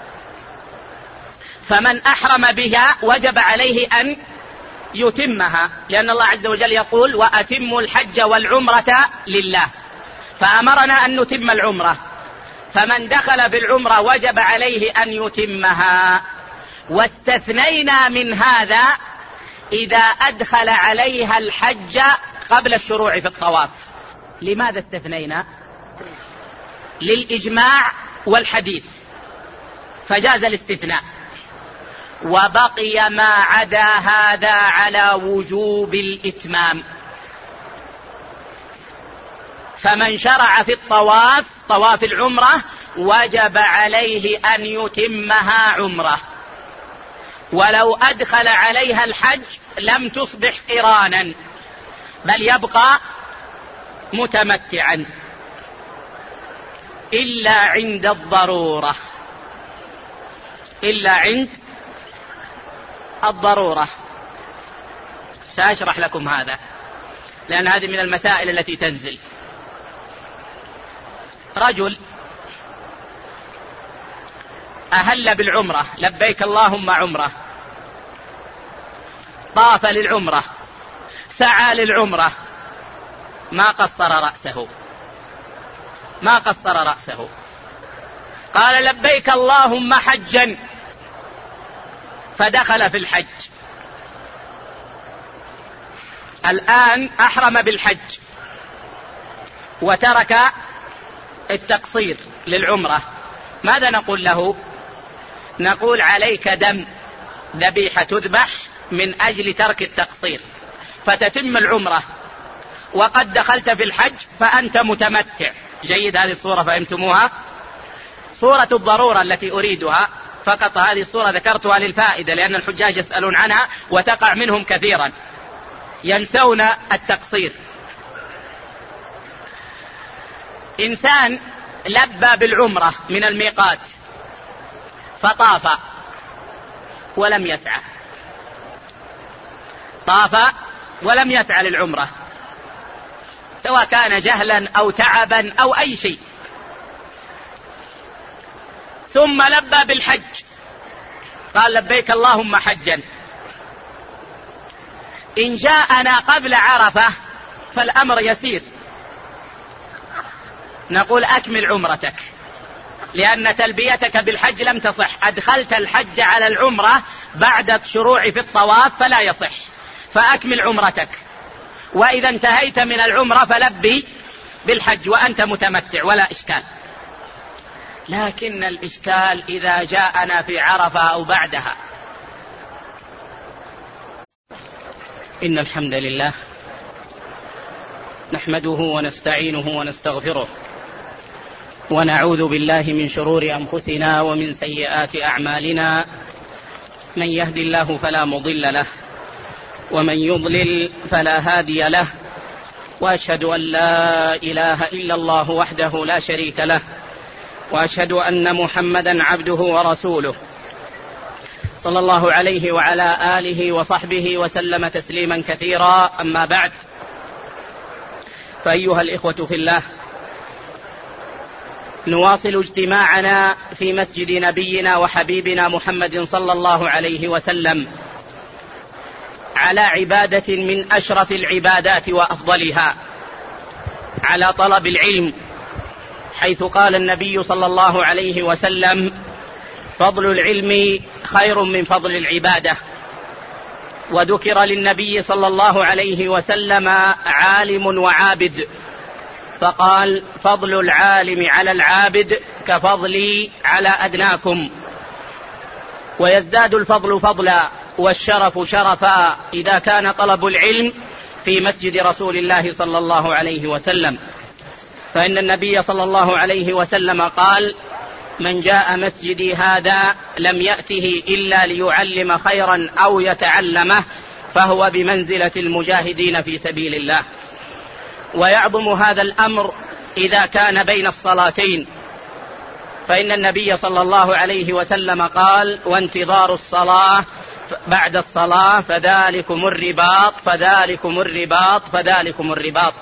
فمن أحرم بها وجب عليه أن يتمها، لأن الله عز وجل يقول: وأتموا الحج والعمرة لله، فأمرنا أن نتم العمرة، فمن دخل في العمرة وجب عليه أن يتمها. واستثنينا من هذا إذا أدخل عليها الحج قبل الشروع في الطواف. لماذا استثنينا؟ للإجماع والحديث، فجاز الاستثناء، وبقي ما عدا هذا على وجوب الإتمام. فمن شرع في الطواف، طواف العمرة، وجب عليه أن يتمها عمرة، ولو أدخل عليها الحج لم تصبح قرانا، بل يبقى متمتعا، إلا عند الضرورة، إلا عند الضرورة. سأشرح لكم هذا، لأن هذه من المسائل التي تنزل. رجل أهل بالعمرة، لبيك اللهم عمرة، طاف للعمرة، سعى للعمرة، ما قصر رأسه، ما قصر رأسه، قال: لبيك اللهم حجا، فدخل في الحج. الآن أحرم بالحج وترك التقصير للعمرة، ماذا نقول له؟ نقول: عليك دم، ذبيحة تذبح من أجل ترك التقصير، فتتم العمرة، وقد دخلت في الحج فأنت متمتع. جيد، هذه الصورة فهمتموها؟ صورة الضرورة التي أريدها فقط، هذه الصورة ذكرتها للفائدة، لأن الحجاج يسألون عنها وتقع منهم كثيرا، ينسون التقصير. إنسان لبى بالعمرة من الميقات فطاف ولم يسعى، طاف ولم يسعى للعمرة، سواء كان جهلا أو تعبا أو أي شيء، ثم لبى بالحج، قال: لبيك اللهم حجا. إن جاءنا قبل عرفة فالأمر يسير، نقول: أكمل عمرتك، لأن تلبيتك بالحج لم تصح، أدخلت الحج على العمرة بعد الشروع في الطواف فلا يصح، فأكمل عمرتك، وإذا انتهيت من العمرة فلبي بالحج وأنت متمتع ولا إشكال. لكن الإشكال إذا جاءنا في عرفة أو بعدها. إن الحمد لله نحمده ونستعينه ونستغفره، ونعوذ بالله من شرور أنفسنا ومن سيئات أعمالنا، من يهد الله فلا مضل له، ومن يضلل فلا هادي له، وأشهد أن لا إله إلا الله وحده لا شريك له، وأشهد أن محمدا عبده ورسوله صلى الله عليه وعلى آله وصحبه وسلم تسليما كثيرا. أما بعد، فأيها الإخوة في الله، نواصل اجتماعنا في مسجد نبينا وحبيبنا محمد صلى الله عليه وسلم على عبادة من أشرف العبادات وأفضلها، على طلب العلم، حيث قال النبي صلى الله عليه وسلم: فضل العلم خير من فضل العبادة. وذكر للنبي صلى الله عليه وسلم عالم وعابد، فقال: فضل العالم على العابد كفضلي على أدناكم. ويزداد الفضل فضلا والشرف شرفا إذا كان طلب العلم في مسجد رسول الله صلى الله عليه وسلم، فإن النبي صلى الله عليه وسلم قال: من جاء مسجدي هذا لم يأته إلا ليعلم خيرا أو يتعلمه فهو بمنزلة المجاهدين في سبيل الله. ويعظم هذا الأمر إذا كان بين الصلاتين، فإن النبي صلى الله عليه وسلم قال: وانتظار الصلاة بعد الصلاة فذلكم الرباط فذلكم الرباط فذلكم الرباط.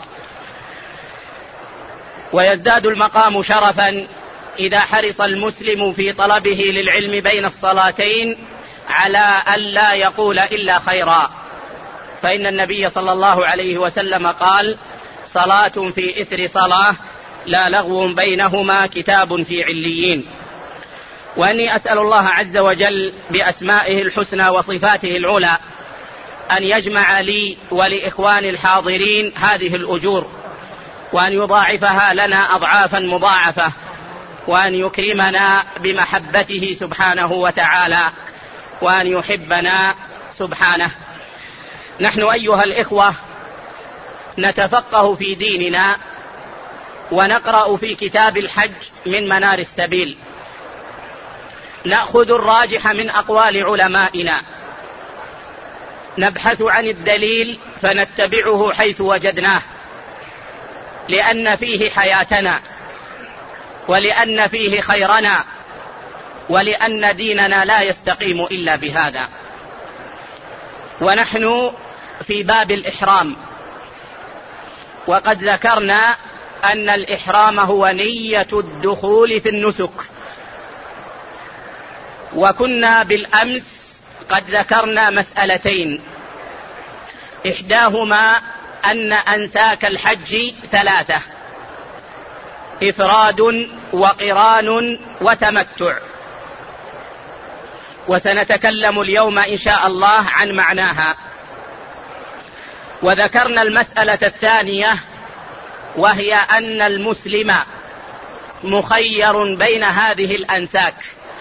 ويزداد المقام شرفا إذا حرص المسلم في طلبه للعلم بين الصلاتين على ألا يقول إلا خيرا، فإن النبي صلى الله عليه وسلم قال: صلاة في إثر صلاة لا لغو بينهما كتاب في عليين. وأني أسأل الله عز وجل بأسمائه الحسنى وصفاته العلى أن يجمع لي ولإخواني الحاضرين هذه الأجور، وأن يضاعفها لنا أضعافا مضاعفة، وأن يكرمنا بمحبته سبحانه وتعالى، وأن يحبنا سبحانه. نحن أيها الإخوة نتفقه في ديننا ونقرأ في كتاب الحج من منار السبيل، نأخذ الراجح من أقوال علمائنا، نبحث عن الدليل فنتبعه حيث وجدناه، لأن فيه حياتنا، ولأن فيه خيرنا، ولأن ديننا لا يستقيم إلا بهذا. ونحن في باب الإحرام، وقد ذكرنا أن الإحرام هو نية الدخول في النسك. وكنا بالأمس قد ذكرنا مسألتين، إحداهما أن أنساك الحج 3: إفراد وقران وتمتع، وسنتكلم اليوم إن شاء الله عن معناها. وذكرنا المسألة الثانية، وهي أن المسلم مخير بين هذه الأنساك،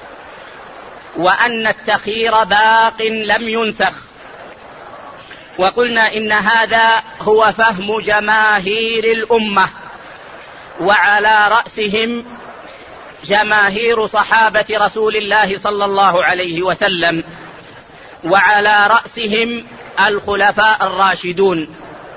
وأن التخيير باق لم ينسخ. وقلنا إن هذا هو فهم جماهير الأمة، وعلى رأسهم جماهير صحابة رسول الله صلى الله عليه وسلم، وعلى رأسهم الخلفاء الراشدون.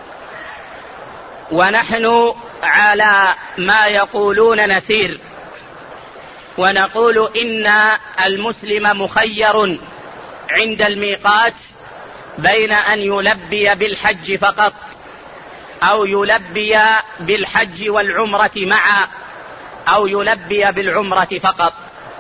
ونحن على ما يقولون نسير، ونقول إن المسلم مخير عند الميقات بين أن يلبي بالحج فقط، أو يلبي بالحج والعمرة معا، أو يلبي بالعمرة فقط.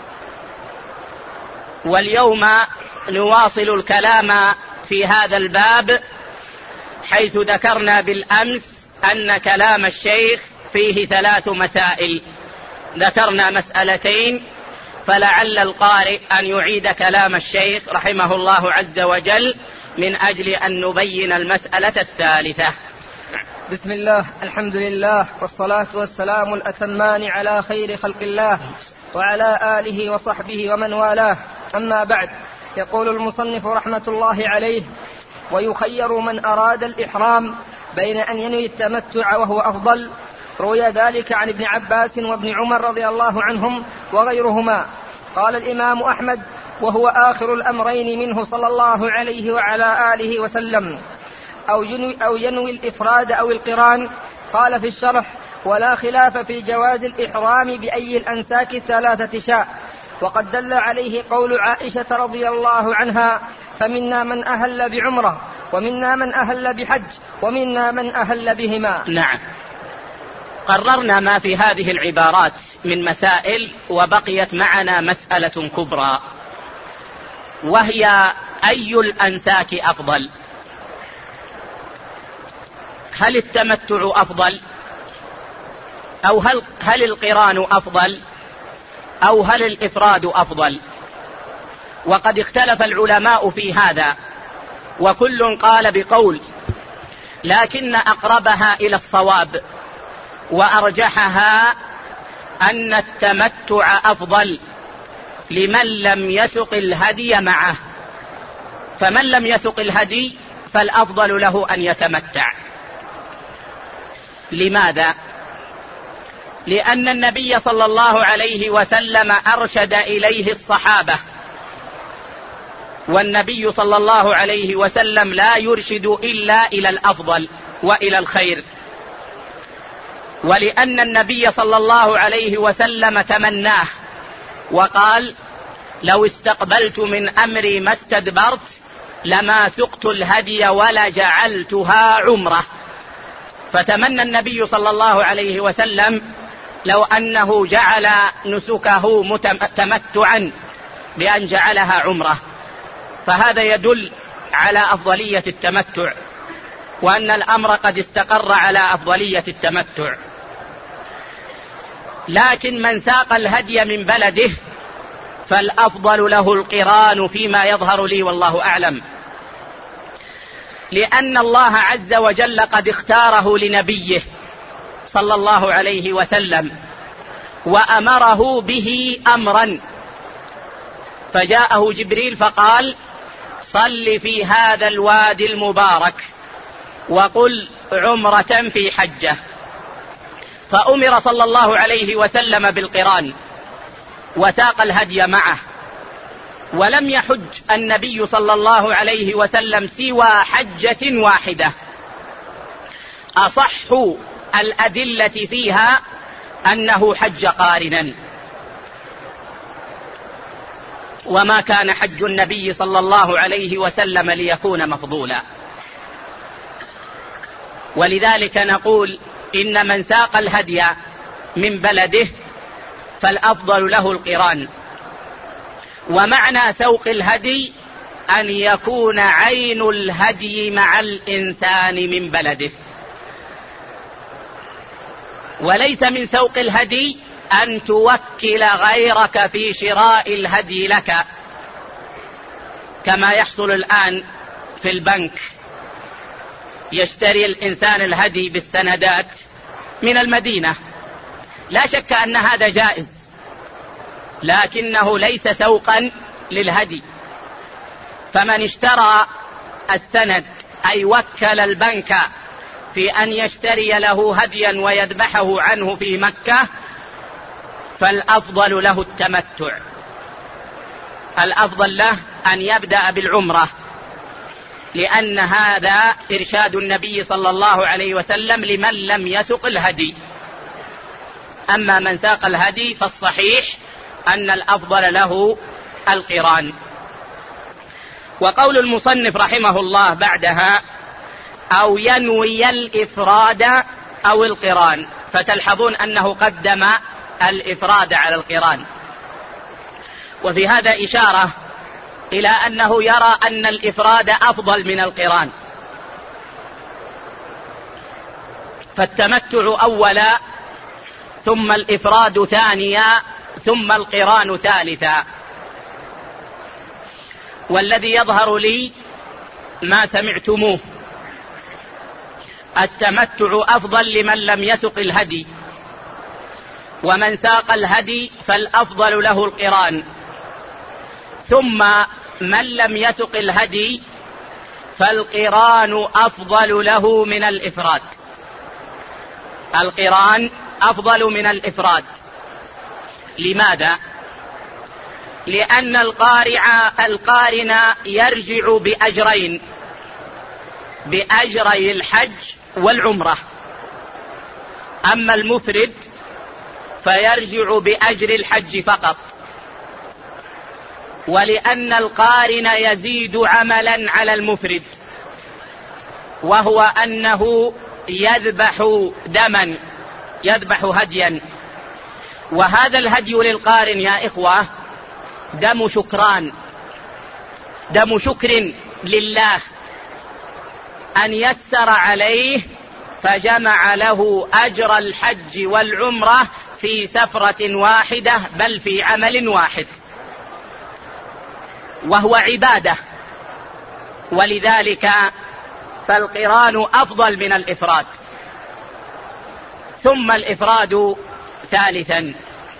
واليوم نواصل الكلام في هذا الباب، حيث ذكرنا بالأمس أن كلام الشيخ فيه 3 مسائل. ذكرنا مسألتين، فلعل القارئ أن يعيد كلام الشيخ رحمه الله عز وجل من أجل أن نبين المسألة الثالثة. بسم الله، الحمد لله، والصلاة والسلام الأتمان على خير خلق الله وعلى آله وصحبه ومن والاه. أما بعد، يقول المصنف رحمة الله عليه: ويخير من أراد الإحرام بين أن ينوي التمتع وهو أفضل. روي ذلك عن ابن عباس وابن عمر رضي الله عنهم وغيرهما. قال الإمام أحمد: وهو آخر الأمرين منه صلى الله عليه وعلى آله وسلم، أو ينوي الإفراد أو القران. قال في الشرح: ولا خلاف في جواز الإحرام بأي الأنساك الثلاثة شاء، وقد دل عليه قول عائشة رضي الله عنها: فمنا من أهل بعمرة، ومنا من أهل بحج، ومنا من أهل بهما. نعم، قررنا ما في هذه العبارات من مسائل، وبقيت معنا مسألة كبرى، وهي أي الأنساك أفضل؟ هل التمتع أفضل، أو هل القران أفضل، أو هل الإفراد أفضل؟ وقد اختلف العلماء في هذا، وكل قال بقول، لكن أقربها إلى الصواب وأرجحها أن التمتع أفضل لمن لم يسق الهدي معه، فمن لم يسق الهدي فالأفضل له أن يتمتع. لماذا؟ لأن النبي صلى الله عليه وسلم أرشد إليه الصحابة، والنبي صلى الله عليه وسلم لا يرشد إلا إلى الأفضل وإلى الخير، ولأن النبي صلى الله عليه وسلم تمناه وقال: لو استقبلت من أمري ما استدبرت لما سقت الهدي ولا جعلتها عمرة. فتمنى النبي صلى الله عليه وسلم لو أنه جعل نسكه تمتعا بأن جعلها عمرة، فهذا يدل على أفضلية التمتع، وأن الأمر قد استقر على أفضلية التمتع. لكن من ساق الهدي من بلده فالأفضل له القران فيما يظهر لي والله أعلم، لأن الله عز وجل قد اختاره لنبيه صلى الله عليه وسلم وأمره به أمرا، فجاءه جبريل فقال: صل في هذا الوادي المبارك وقل عمرة في حجة، فأمر صلى الله عليه وسلم بالقران وساق الهدي معه، ولم يحج النبي صلى الله عليه وسلم سوى حجة واحدة، أصح الأدلة فيها أنه حج قارنا، وما كان حج النبي صلى الله عليه وسلم ليكون مفضولا. ولذلك نقول إن من ساق الهدي من بلده فالأفضل له القران. ومعنى سوق الهدي أن يكون عين الهدي مع الإنسان من بلده، وليس من سوق الهدي أن توكل غيرك في شراء الهدي لك، كما يحصل الآن في البنك، يشتري الإنسان الهدي بالسندات من المدينة. لا شك أن هذا جائز، لكنه ليس سوقا للهدي. فمن اشترى السند أي وكل البنك في أن يشتري له هديا ويذبحه عنه في مكة، فالأفضل له التمتع، الأفضل له أن يبدأ بالعمرة، لأن هذا إرشاد النبي صلى الله عليه وسلم لمن لم يسق الهدي. أما من ساق الهدي فالصحيح أن الأفضل له القران. وقول المصنف رحمه الله بعدها: أو ينوي الإفراد أو القران، فتلحظون أنه قدم الإفراد على القران، وفي هذا إشارة إلى أنه يرى أن الإفراد أفضل من القران، فالتمتع أولا، ثم الإفراد ثانيا، ثم القران ثالثا. والذي يظهر لي ما سمعتموه، التمتع أفضل لمن لم يسق الهدي، ومن ساق الهدي فالأفضل له القران، ثم من لم يسق الهدي فالقران أفضل له من الإفراد. القران أفضل من الإفراد. لماذا؟ لأن القارن يرجع بأجرين، بأجري الحج والعمرة، أما المفرد فيرجع بأجر الحج فقط، ولأن القارن يزيد عملا على المفرد، وهو أنه يذبح دما، يذبح هديا، وهذا الهدي للقارن يا إخوة دم شكران، دم شكر لله أن يسر عليه فجمع له أجر الحج والعمرة في سفرة واحدة، بل في عمل واحد، وهو عبادة. ولذلك فالقران أفضل من الإفراد، ثم الإفراد ثالثا.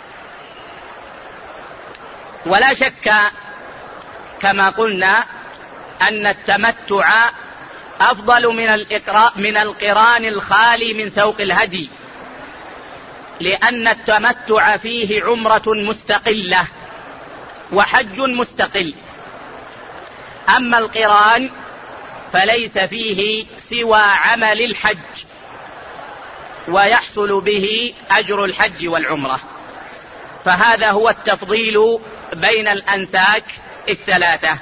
ولا شك كما قلنا أن التمتع أفضل من القران الخالي من سوق الهدي، لأن التمتع فيه عمرة مستقلة وحج مستقل. أما القران فليس فيه سوى عمل الحج، ويحصل به أجر الحج والعمرة. فهذا هو التفضيل بين الأنساك الثلاثة.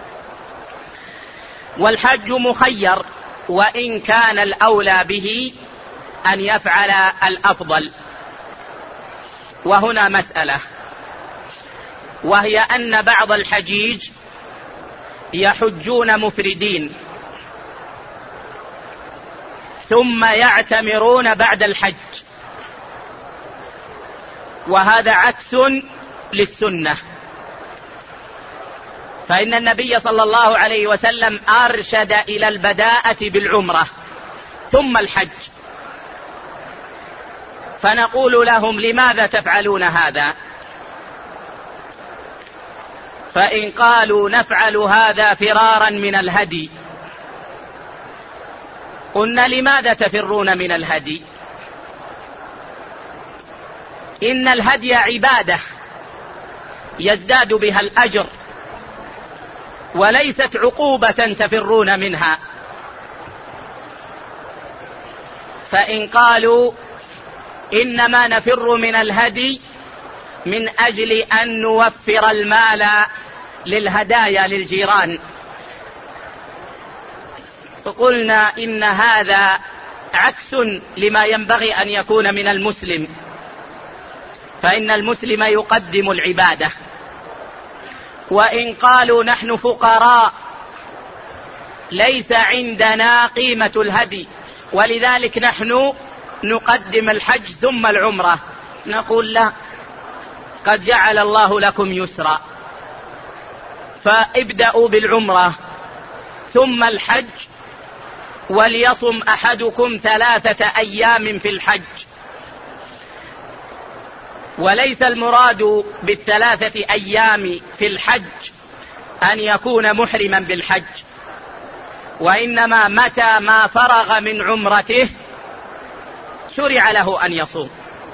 والحج مخير، وإن كان الأولى به أن يفعل الأفضل. وهنا مسألة، وهي أن بعض الحجيج يحجون مفردين ثم يعتمرون بعد الحج، وهذا عكس للسنة. فإن النبي صلى الله عليه وسلم أرشد إلى البداءة بالعمرة ثم الحج، فنقول لهم لماذا تفعلون هذا؟ فإن قالوا نفعل هذا فرارا من الهدي، قلنا لماذا تفرون من الهدي؟ إن الهدي عبادة يزداد بها الأجر، وليست عقوبة تفرون منها. فإن قالوا إنما نفر من الهدي من أجل أن نوفر المال للهدايا للجيران، قلنا إن هذا عكس لما ينبغي أن يكون من المسلم، فإن المسلم يقدم العبادة. وإن قالوا نحن فقراء ليس عندنا قيمة الهدي، ولذلك نحن نقدم الحج ثم العمرة، نقول لا، قد جعل الله لكم يسرا، فابدأوا بالعمرة ثم الحج، وليصم أحدكم 3 أيام في الحج. وليس المراد ب3 أيام في الحج أن يكون محرما بالحج، وإنما متى ما فرغ من عمرته شرع له أن يصوم،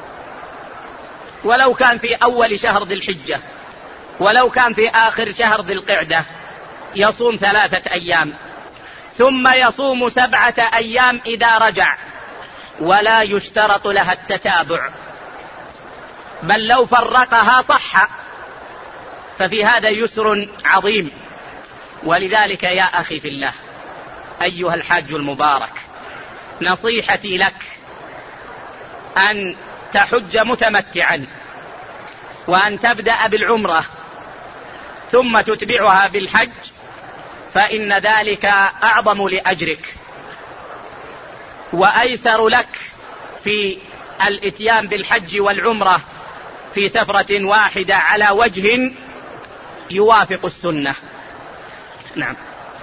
ولو كان في أول شهر ذي الحجة، ولو كان في آخر شهر ذي القعدة، يصوم 3 أيام، ثم يصوم 7 أيام إذا رجع، ولا يشترط لها التتابع، بل لو فرقها صح، ففي هذا يسر عظيم. ولذلك يا أخي في الله أيها الحاج المبارك، نصيحتي لك أن تحج متمتعا، وأن تبدأ بالعمرة ثم تتبعها بالحج، فإن ذلك أعظم لأجرك وأيسر لك في الإتيان بالحج والعمرة في سفرة واحدة على وجه يوافق السنة. نعم.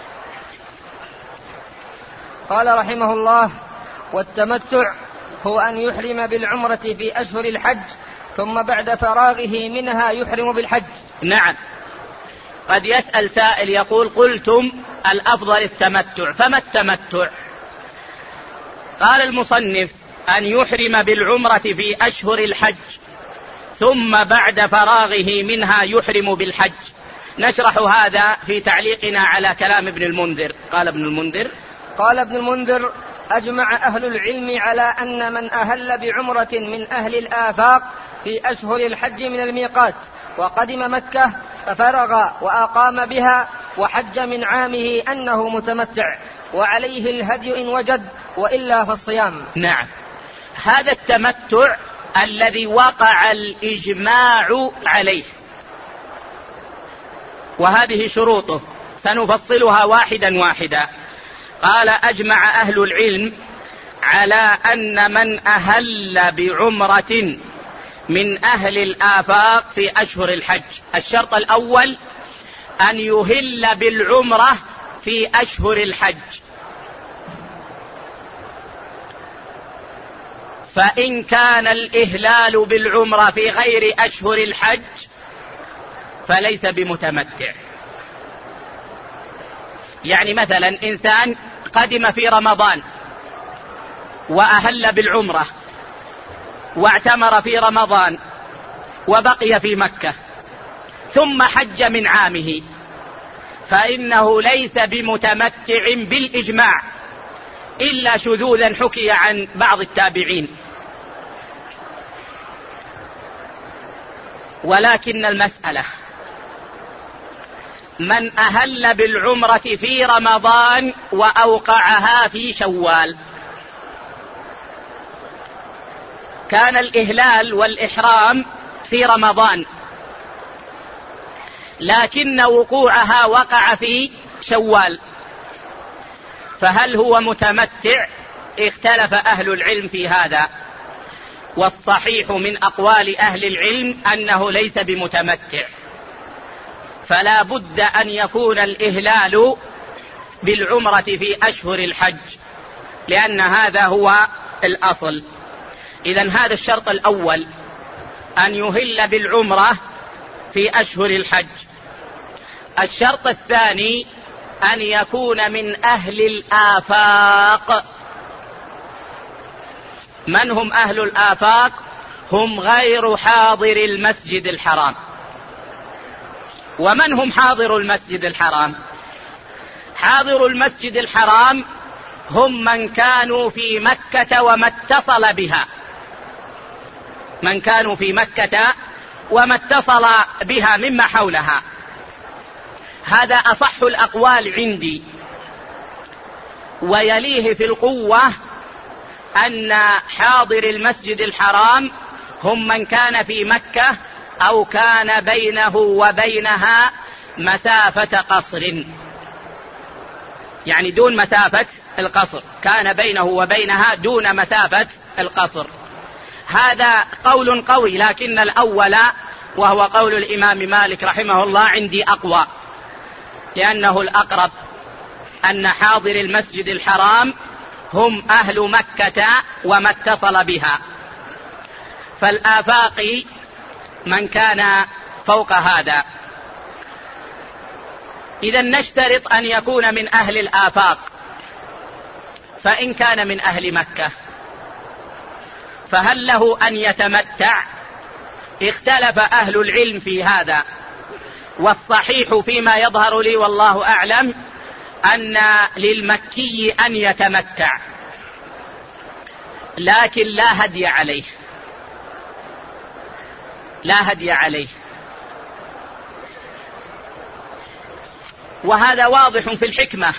قال رحمه الله: والتمتع هو أن يحرم بالعمرة في أشهر الحج، ثم بعد فراغه منها يحرم بالحج. نعم. قد يسأل سائل يقول: قلتم الأفضل التمتع، فما التمتع؟ قال المصنف: أن يحرم بالعمرة في أشهر الحج، ثم بعد فراغه منها يحرم بالحج. نشرح هذا في تعليقنا على كلام ابن المنذر. قال ابن المنذر: أجمع أهل العلم على أن من أهل بعمرة من أهل الآفاق في أشهر الحج من الميقات وقدم مكة ففرغ وأقام بها وحج من عامه أنه متمتع، وعليه الهدي إن وجد، وإلا فالصيام. نعم، هذا التمتع الذي وقع الإجماع عليه، وهذه شروطه سنفصلها واحدا واحدا. قال: أجمع أهل العلم على أن من أهل بعمرة من أهل الآفاق في أشهر الحج، الشرط الأول أن يهل بالعمرة في أشهر الحج، فإن كان الإهلال بالعمرة في غير أشهر الحج فليس بمتمتع. يعني مثلا إنسان قدم في رمضان وأهل بالعمرة واعتمر في رمضان وبقي في مكة ثم حج من عامه، فإنه ليس بمتمتع بالإجماع إلا شذوذا حكي عن بعض التابعين. ولكن المسألة من أهل بالعمرة في رمضان وأوقعها في شوال، كان الإهلال والإحرام في رمضان لكن وقوعها وقع في شوال، فهل هو متمتع؟ اختلف أهل العلم في هذا، والصحيح من أقوال أهل العلم أنه ليس بمتمتع، فلا بد أن يكون الإهلال بالعمرة في أشهر الحج، لأن هذا هو الأصل. إذن هذا الشرط الأول، أن يهل بالعمرة في أشهر الحج. الشرط الثاني أن يكون من أهل الآفاق. من هم أهل الآفاق؟ هم غير حاضر المسجد الحرام. ومن هم حاضر المسجد الحرام؟ حاضر المسجد الحرام هم من كانوا في مكة وما اتصل بها، من كانوا في مكة وما اتصل بها مما حولها. هذا أصح الأقوال عندي. ويليه في القوة أن حاضر المسجد الحرام هم من كان في مكة أو كان بينه وبينها مسافة قصر، يعني دون مسافة القصر، كان بينه وبينها دون مسافة القصر. هذا قول قوي، لكن الأول وهو قول الإمام مالك رحمه الله عندي أقوى، لأنه الأقرب أن حاضر المسجد الحرام هم أهل مكة وما اتصل بها، فالآفاق من كان فوق هذا. إذا نشترط أن يكون من أهل الآفاق، فإن كان من أهل مكة فهل له أن يتمتع؟ اختلف أهل العلم في هذا، والصحيح فيما يظهر لي والله أعلم أن للمكي أن يتمتع، لكن لا هدي عليه، لا هدي عليه. وهذا واضح في الحكمة،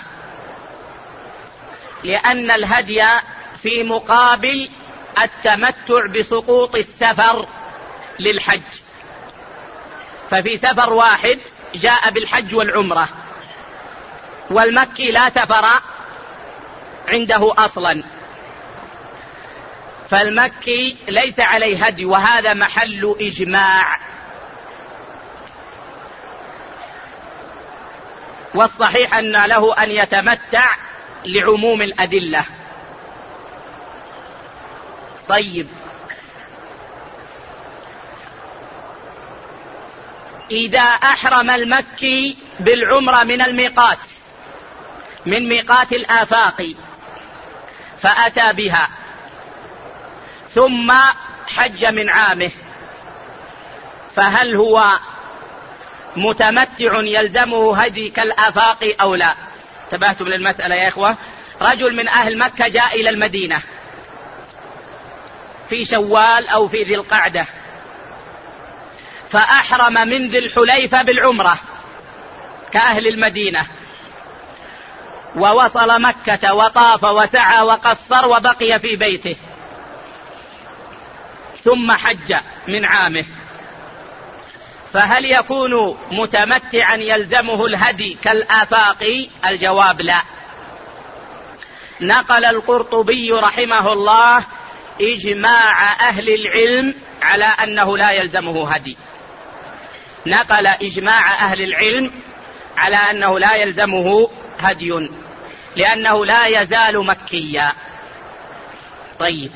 لأن الهدي في مقابل التمتع بسقوط السفر للحج، ففي سفر واحد جاء بالحج والعمرة، والمكي لا سفر عنده أصلا، فالمكي ليس عليه هدي، وهذا محل إجماع. والصحيح أن له أن يتمتع لعموم الأدلة. طيب، إذا أحرم المكي بالعمرة من الميقات، من ميقات الآفاق، فأتى بها ثم حج من عامه، فهل هو متمتع يلزمه هدي كالآفاق أو لا؟ انتبهتم للمسألة يا إخوة؟ رجل من أهل مكة جاء إلى المدينة في شوال أو في ذي القعدة، فأحرم من ذي الحليفة بالعمرة كأهل المدينة، ووصل مكة وطاف وسعى وقصر وبقي في بيته، ثم حج من عامه، فهل يكون متمتعا يلزمه الهدي كالآفاقي؟ الجواب لا. نقل القرطبي رحمه الله إجماع أهل العلم على أنه لا يلزمه هدي، نقل إجماع أهل العلم على أنه لا يلزمه هدي لأنه لا يزال مكيا. طيب،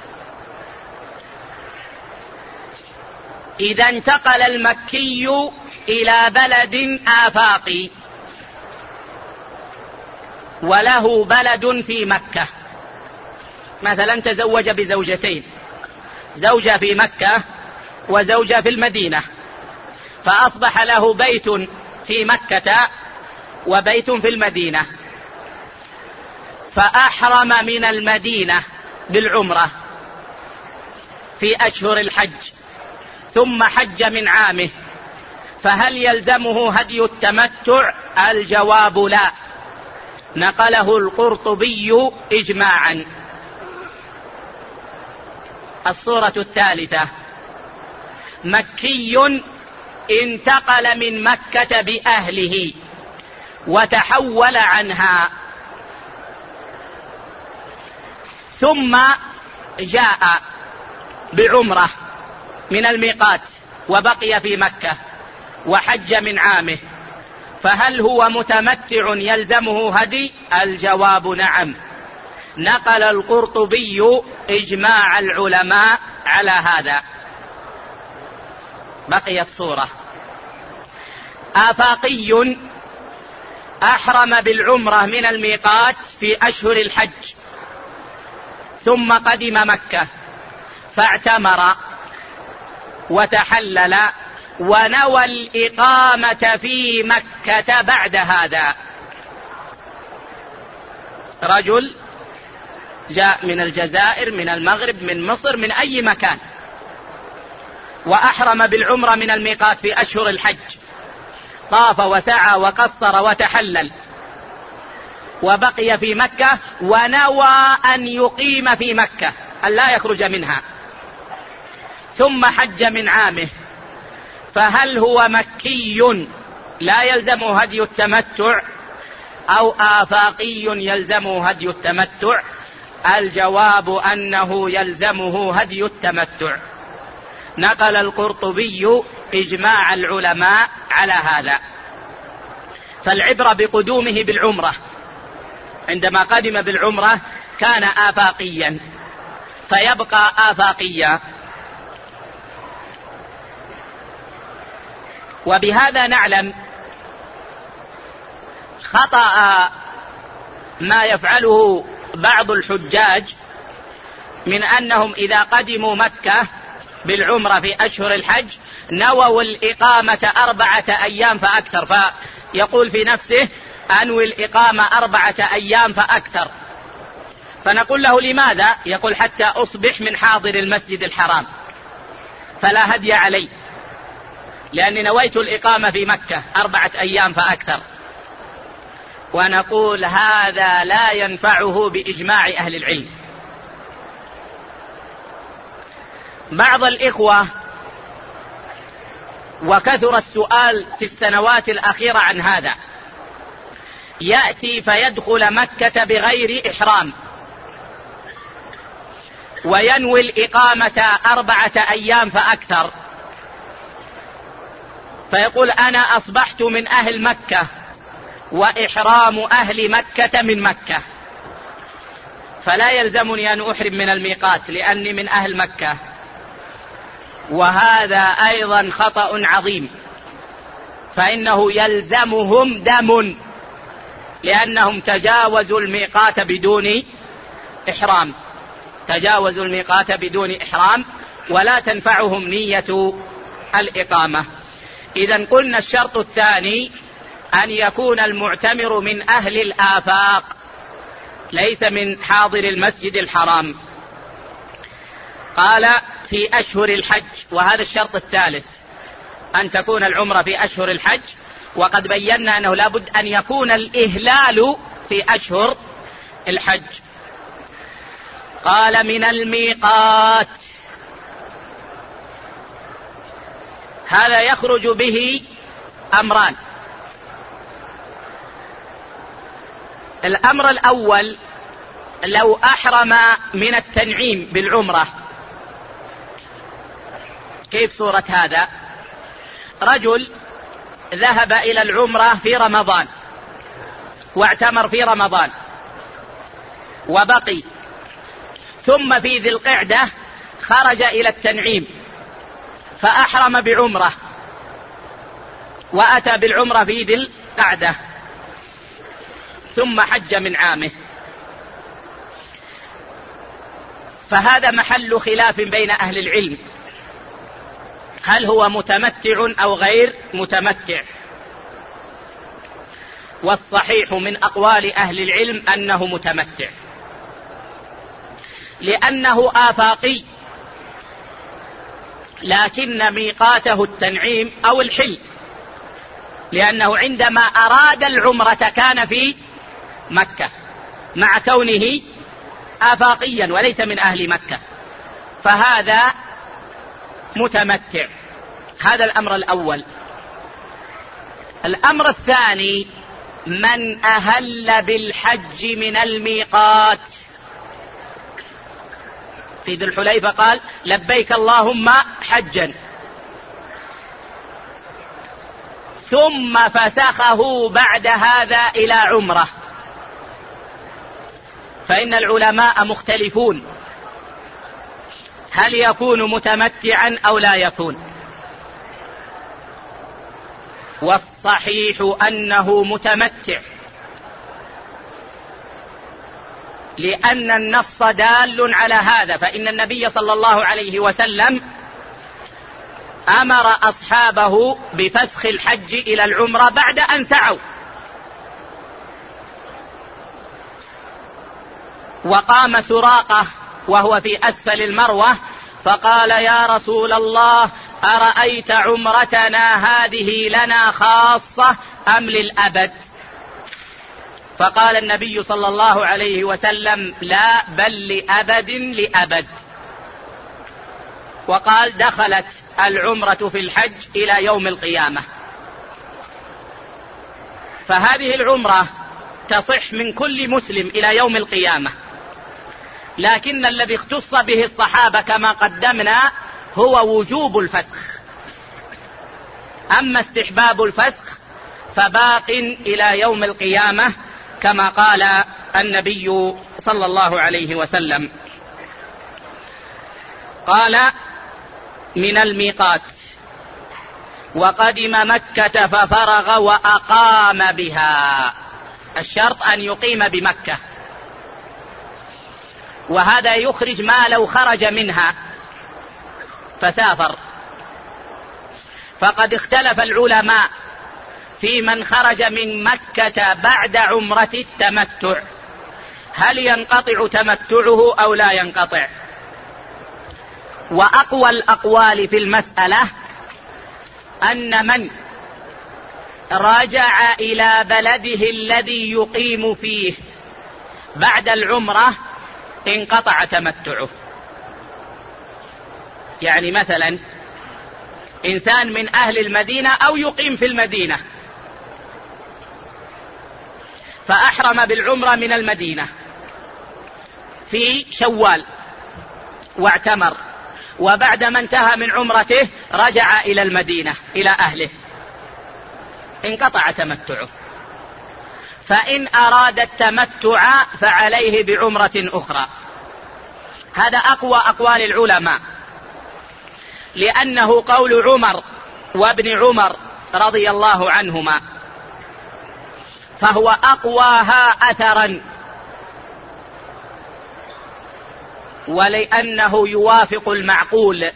إذا انتقل المكي إلى بلد آفاقي وله بلد في مكة، مثلا تزوج بزوجتين، زوجة في مكة وزوجة في المدينة، فأصبح له بيت في مكة وبيت في المدينة، فأحرم من المدينة بالعمرة في أشهر الحج ثم حج من عامه، فهل يلزمه هدي التمتع؟ الجواب لا. نقله القرطبي إجماعا. الصورة الثالثة: مكي انتقل من مكة بأهله وتحول عنها، ثم جاء بعمرة من الميقات وبقي في مكة وحج من عامه، فهل هو متمتع يلزمه هدي؟ الجواب نعم. نقل القرطبي إجماع العلماء على هذا. بقيت صورة: آفاقي أحرم بالعمرة من الميقات في أشهر الحج ثم قدم مكة فاعتمر وتحلل ونوى الإقامة في مكة بعد هذا. رجل جاء من الجزائر، من المغرب، من مصر، من أي مكان، وأحرم بالعمرة من الميقات في أشهر الحج، طاف وسعى وقصر وتحلل وبقي في مكة، ونوى أن يقيم في مكة أن لا يخرج منها، ثم حج من عامه، فهل هو مكي لا يلزمه هدي التمتع أو آفاقي يلزمه هدي التمتع؟ الجواب أنه يلزمه هدي التمتع. نقل القرطبي إجماع العلماء على هذا. فالعبرة بقدومه بالعمرة، عندما قدم بالعمرة كان آفاقيا فيبقى آفاقيا. وبهذا نعلم خطأ ما يفعله بعض الحجاج من أنهم إذا قدموا مكة بالعمرة في أشهر الحج نووا الإقامة 4 أيام فأكثر، فيقول في نفسه أنوي الإقامة 4 أيام فأكثر، فنقول له لماذا؟ يقول حتى أصبح من حاضر المسجد الحرام فلا هدي علي، لأني نويت الإقامة في مكة 4 أيام فأكثر. ونقول هذا لا ينفعه بإجماع أهل العلم. بعض الإخوة، وكثر السؤال في السنوات الأخيرة عن هذا، يأتي فيدخل مكة بغير إحرام وينوي الإقامة 4 أيام فأكثر، فيقول أنا أصبحت من أهل مكة وإحرام أهل مكة من مكة، فلا يلزمني أن أحرم من الميقات لأني من أهل مكة. وهذا أيضا خطأ عظيم، فإنه يلزمهم دم لأنهم تجاوزوا الميقات بدون إحرام، تجاوزوا الميقات بدون إحرام، ولا تنفعهم نية الإقامة. إذن قلنا الشرط الثاني أن يكون المعتمر من أهل الآفاق ليس من حاضر المسجد الحرام. قال في أشهر الحج، وهذا الشرط الثالث، أن تكون العمرة في أشهر الحج، وقد بينا أنه لابد أن يكون الإهلال في أشهر الحج. قال من الميقات، هذا يخرج به أمران. الأمر الأول، لو أحرم من التنعيم بالعمرة، كيف صورة هذا؟ رجل ذهب إلى العمرة في رمضان واعتمر في رمضان وبقي، ثم في ذي القعدة خرج إلى التنعيم فأحرم بعمرة وأتى بالعمرة في ذي القعدة ثم حج من عامه، فهذا محل خلاف بين أهل العلم، هل هو متمتع أو غير متمتع؟ والصحيح من أقوال أهل العلم أنه متمتع، لأنه آفاقي، لكن ميقاته التنعيم أو الحل، لأنه عندما أراد العمرة كان في مكة مع كونه آفاقيا وليس من أهل مكة، فهذا متمتع. هذا الأمر الأول. الأمر الثاني، من أهل بالحج من الميقات، في ذي الحليفة قال لبيك اللهم حجا، ثم فسخه بعد هذا إلى عمرة، فإن العلماء مختلفون هل يكون متمتعا أو لا يكون، والصحيح أنه متمتع، لأن النص دال على هذا، فإن النبي صلى الله عليه وسلم أمر أصحابه بفسخ الحج إلى العمرة بعد أن سعوا، وقام سراقة وهو في أسفل المروة فقال يا رسول الله أرأيت عمرتنا هذه لنا خاصة أم للأبد؟ فقال النبي صلى الله عليه وسلم لا، بل لأبد لأبد. وقال دخلت العمرة في الحج إلى يوم القيامة، فهذه العمرة تصح من كل مسلم إلى يوم القيامة، لكن الذي اختص به الصحابة كما قدمنا هو وجوب الفسخ، أما استحباب الفسخ فباق إلى يوم القيامة كما قال النبي صلى الله عليه وسلم. قال من الميقات، وقدم مكة ففرغ وأقام بها، الشرط أن يقيم بمكة، وهذا يخرج ما لو خرج منها فسافر. فقد اختلف العلماء في من خرج من مكة بعد عمرة التمتع، هل ينقطع تمتعه أو لا ينقطع؟ وأقوى الأقوال في المسألة أن من رجع إلى بلده الذي يقيم فيه بعد العمرة انقطع تمتعه. يعني مثلا إنسان من أهل المدينة أو يقيم في المدينة فأحرم بالعمرة من المدينة في شوال واعتمر، وبعد ما انتهى من عمرته رجع إلى المدينة إلى أهله، انقطع تمتعه. فإن أراد التمتع فعليه بعمرة أخرى. هذا أقوى أقوال العلماء، لأنه قول عمر وابن عمر رضي الله عنهما، فهو أقواها أثرا، ولأنه يوافق المعقول.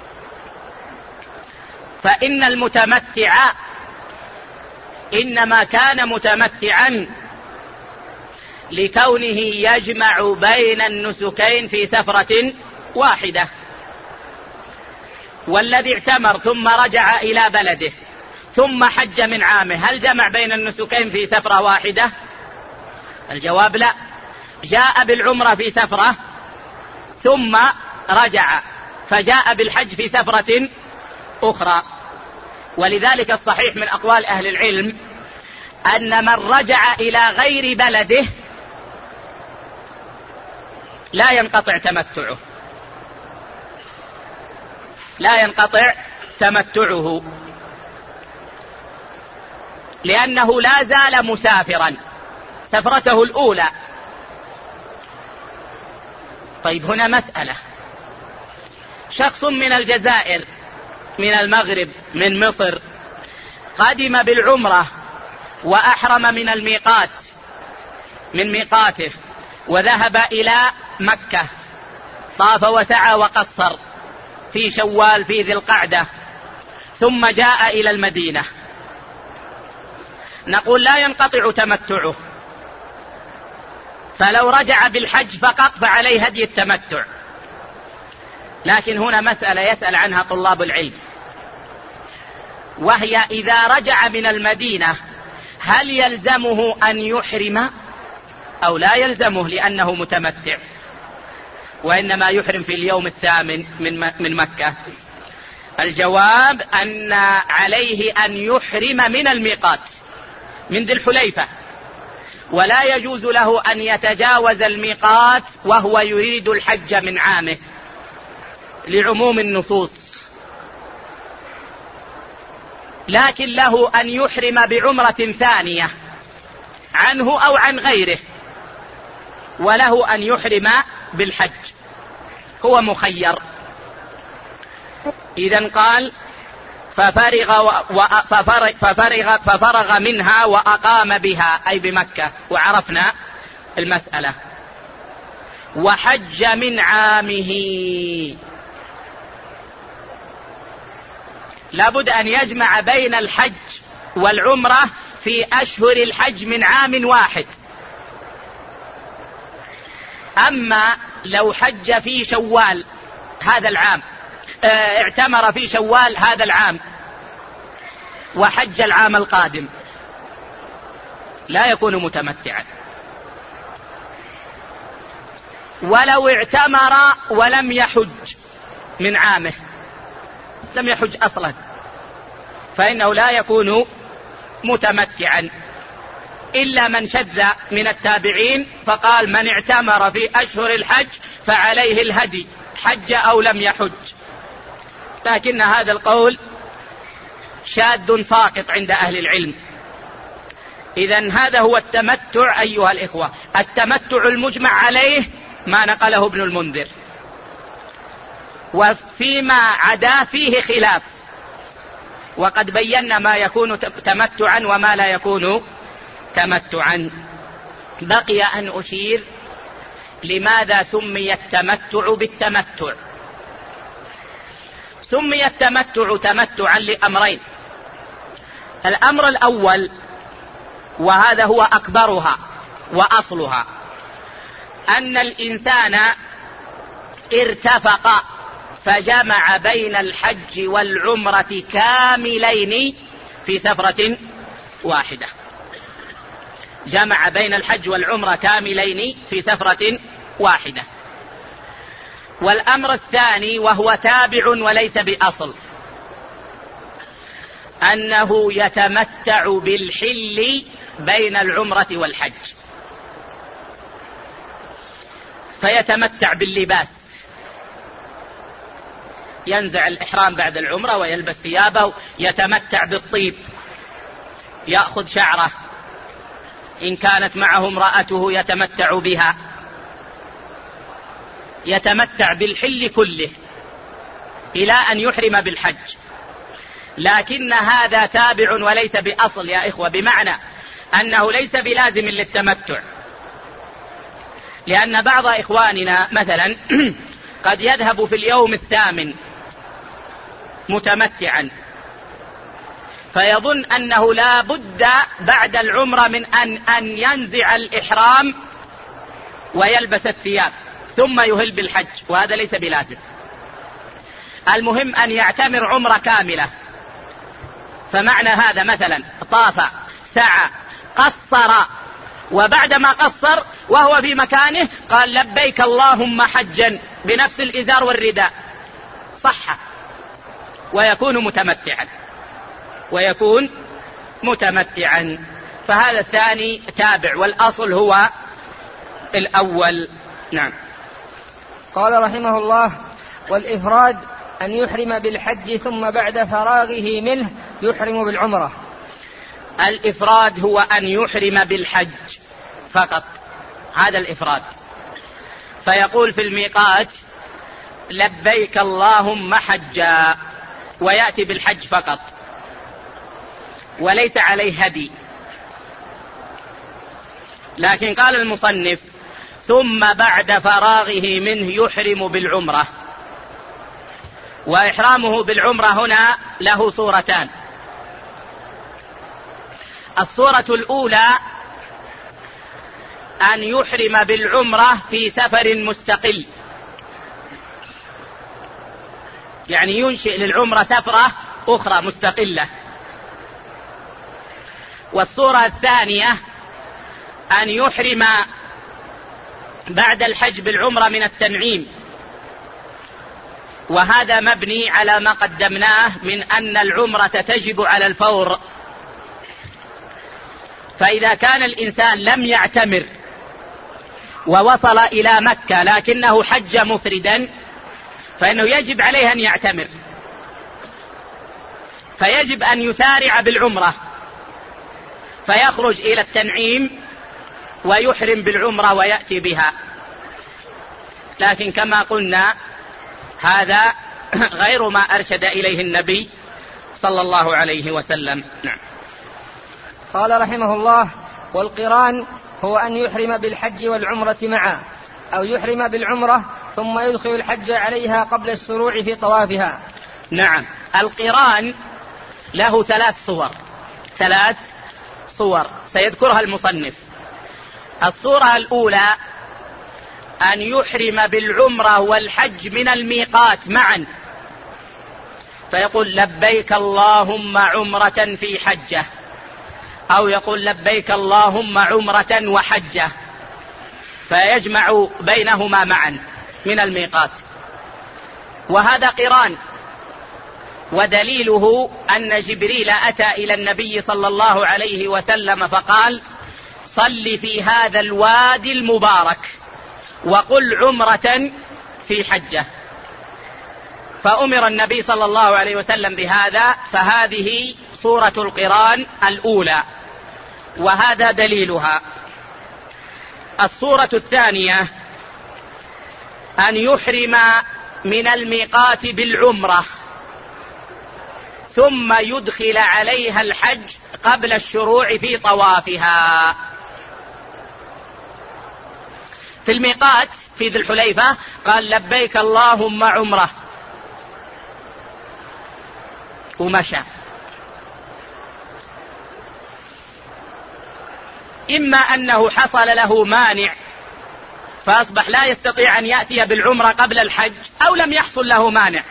فإن المتمتع إنما كان متمتعا لكونه يجمع بين النسكين في سفرة واحدة. والذي اعتمر ثم رجع إلى بلده ثم حج من عامه، هل جمع بين النسكين في سفرة واحدة؟ الجواب لا، جاء بالعمرة في سفرة ثم رجع فجاء بالحج في سفرة أخرى. ولذلك الصحيح من أقوال أهل العلم أن من رجع إلى غير بلده لا ينقطع تمتعه، لا ينقطع تمتعه، لأنه لا زال مسافرا سفرته الأولى. طيب هنا مسألة، شخص من الجزائر، من المغرب، من مصر، قدم بالعمرة وأحرم من الميقات، من ميقاته، وذهب إلى مكة، طاف وسعى وقصر في شوال في ذي القعدة، ثم جاء إلى المدينة، نقول لا ينقطع تمتعه، فلو رجع بالحج فقط فعليه هدي التمتع. لكن هنا مسألة يسأل عنها طلاب العلم، وهي إذا رجع من المدينة هل يلزمه أن يحرم أو لا يلزمه لأنه متمتع، وإنما يحرم في اليوم الثامن من مكة؟ الجواب أن عليه أن يحرم من الميقات، من ذي الحليفة، ولا يجوز له أن يتجاوز الميقات وهو يريد الحج من عامه لعموم النصوص، لكن له أن يحرم بعمرة ثانية عنه أو عن غيره، وله أن يحرم بالحج، هو مخير. إذن قال ففرغ منها وأقام بها، أي بمكة، وعرفنا المسألة. وحج من عامه، لابد أن يجمع بين الحج والعمرة في أشهر الحج من عام واحد. أما لو حج في شوال هذا العام، اعتمر في شوال هذا العام وحج العام القادم، لا يكون متمتعا. ولو اعتمر ولم يحج من عامه، لم يحج أصلا، فإنه لا يكون متمتعا، إلا من شذ من التابعين فقال من اعتمر في أشهر الحج فعليه الهدي حج أو لم يحج، لكن هذا القول شاذ ساقط عند أهل العلم. إذن هذا هو التمتع أيها الإخوة. التمتع المجمع عليه ما نقله ابن المنذر، وفيما عدا فيه خلاف، وقد بينا ما يكون تمتعا وما لا يكون تمتعا. بقي أن أشير لماذا سمي التمتع بالتمتع. سمي التمتع تمتعا لأمرين. الأمر الأول، وهذا هو أكبرها وأصلها، أن الإنسان ارتفق فجمع بين الحج والعمرة كاملين في سفرة واحدة، جمع بين الحج والعمرة كاملين في سفرة واحدة. والأمر الثاني، وهو تابع وليس بأصل، أنه يتمتع بالحل بين العمرة والحج، فيتمتع باللباس، ينزع الإحرام بعد العمرة ويلبس ثيابه، يتمتع بالطيب، يأخذ شعره، إن كانت معه امرأته يتمتع بها، يتمتع بالحل كله إلى أن يحرم بالحج. لكن هذا تابع وليس بأصل يا إخوة، بمعنى أنه ليس بلازم للتمتع، لأن بعض إخواننا مثلا قد يذهب في اليوم الثامن متمتعا، فيظن أنه لا بد بعد العمرة من أن ينزع الإحرام ويلبس الثياب ثم يهل بالحج، وهذا ليس بلازم. المهم أن يعتمر عمرة كاملة. فمعنى هذا مثلا طاف، سعى، قصر، وبعدما قصر وهو في مكانه قال لبيك اللهم حجا بنفس الإزار والرداء، صح، ويكون متمتعا. فهذا الثاني تابع، والأصل هو الأول. نعم. قال رحمه الله: والإفراد أن يحرم بالحج ثم بعد فراغه منه يحرم بالعمرة. الإفراد هو أن يحرم بالحج فقط، هذا الإفراد. فيقول في الميقات لبيك اللهم حجا، ويأتي بالحج فقط وليس عليه هدي. لكن قال المصنف ثم بعد فراغه منه يحرم بالعمرة. وإحرامه بالعمرة هنا له صورتان. الصورة الأولى أن يحرم بالعمرة في سفر مستقل، يعني ينشئ للعمرة سفرة أخرى مستقلة. والصورة الثانية أن يحرم بعد الحج بالعمرة من التنعيم، وهذا مبني على ما قدمناه من أن العمرة تجب على الفور. فإذا كان الإنسان لم يعتمر ووصل إلى مكة لكنه حج مفردا فإنه يجب عليه أن يعتمر، فيجب أن يسارع بالعمرة فيخرج إلى التنعيم ويحرم بالعمرة ويأتي بها. لكن كما قلنا هذا غير ما أرشد إليه النبي صلى الله عليه وسلم. نعم. قال رحمه الله: والقران هو أن يحرم بالحج والعمرة معا، أو يحرم بالعمرة ثم يدخل الحج عليها قبل الشروع في طوافها. نعم. القران له ثلاث صور سيذكرها المصنف. الصورة الأولى أن يحرم بالعمرة والحج من الميقات معا، فيقول لبيك اللهم عمرة في حجة، أو يقول لبيك اللهم عمرة وحجة، فيجمع بينهما معا من الميقات. وهذا قران، ودليله أن جبريل أتى إلى النبي صلى الله عليه وسلم فقال صل في هذا الوادي المبارك وقل عمرة في حجة، فأمر النبي صلى الله عليه وسلم بهذا. فهذه صورة القران الأولى وهذا دليلها. الصورة الثانية أن يحرم من الميقات بالعمرة ثم يدخل عليها الحج قبل الشروع في طوافها. في الميقات في ذي الحليفة قال لبيك اللهم عمرة ومشى. إما أنه حصل له مانع فأصبح لا يستطيع أن يأتي بالعمرة قبل الحج، أو لم يحصل له مانع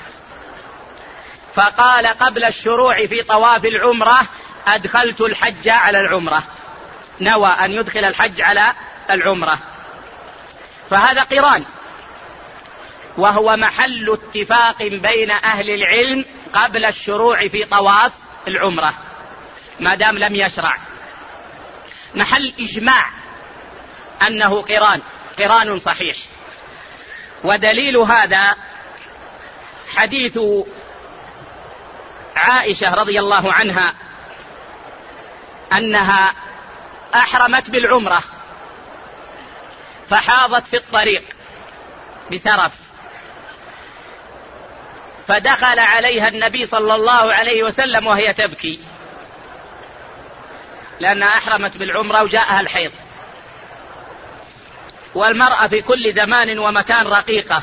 فقال قبل الشروع في طواف العمرة أدخلت الحج على العمرة، نوى أن يدخل الحج على العمرة، فهذا قران، وهو محل اتفاق بين أهل العلم قبل الشروع في طواف العمرة ما دام لم يشرع، محل إجماع أنه قران صحيح. ودليل هذا حديث عائشة رضي الله عنها أنها أحرمت بالعمرة فحاضت في الطريق بسرف، فدخل عليها النبي صلى الله عليه وسلم وهي تبكي لأنها أحرمت بالعمرة وجاءها الحيض، والمرأة في كل زمان ومكان رقيقة،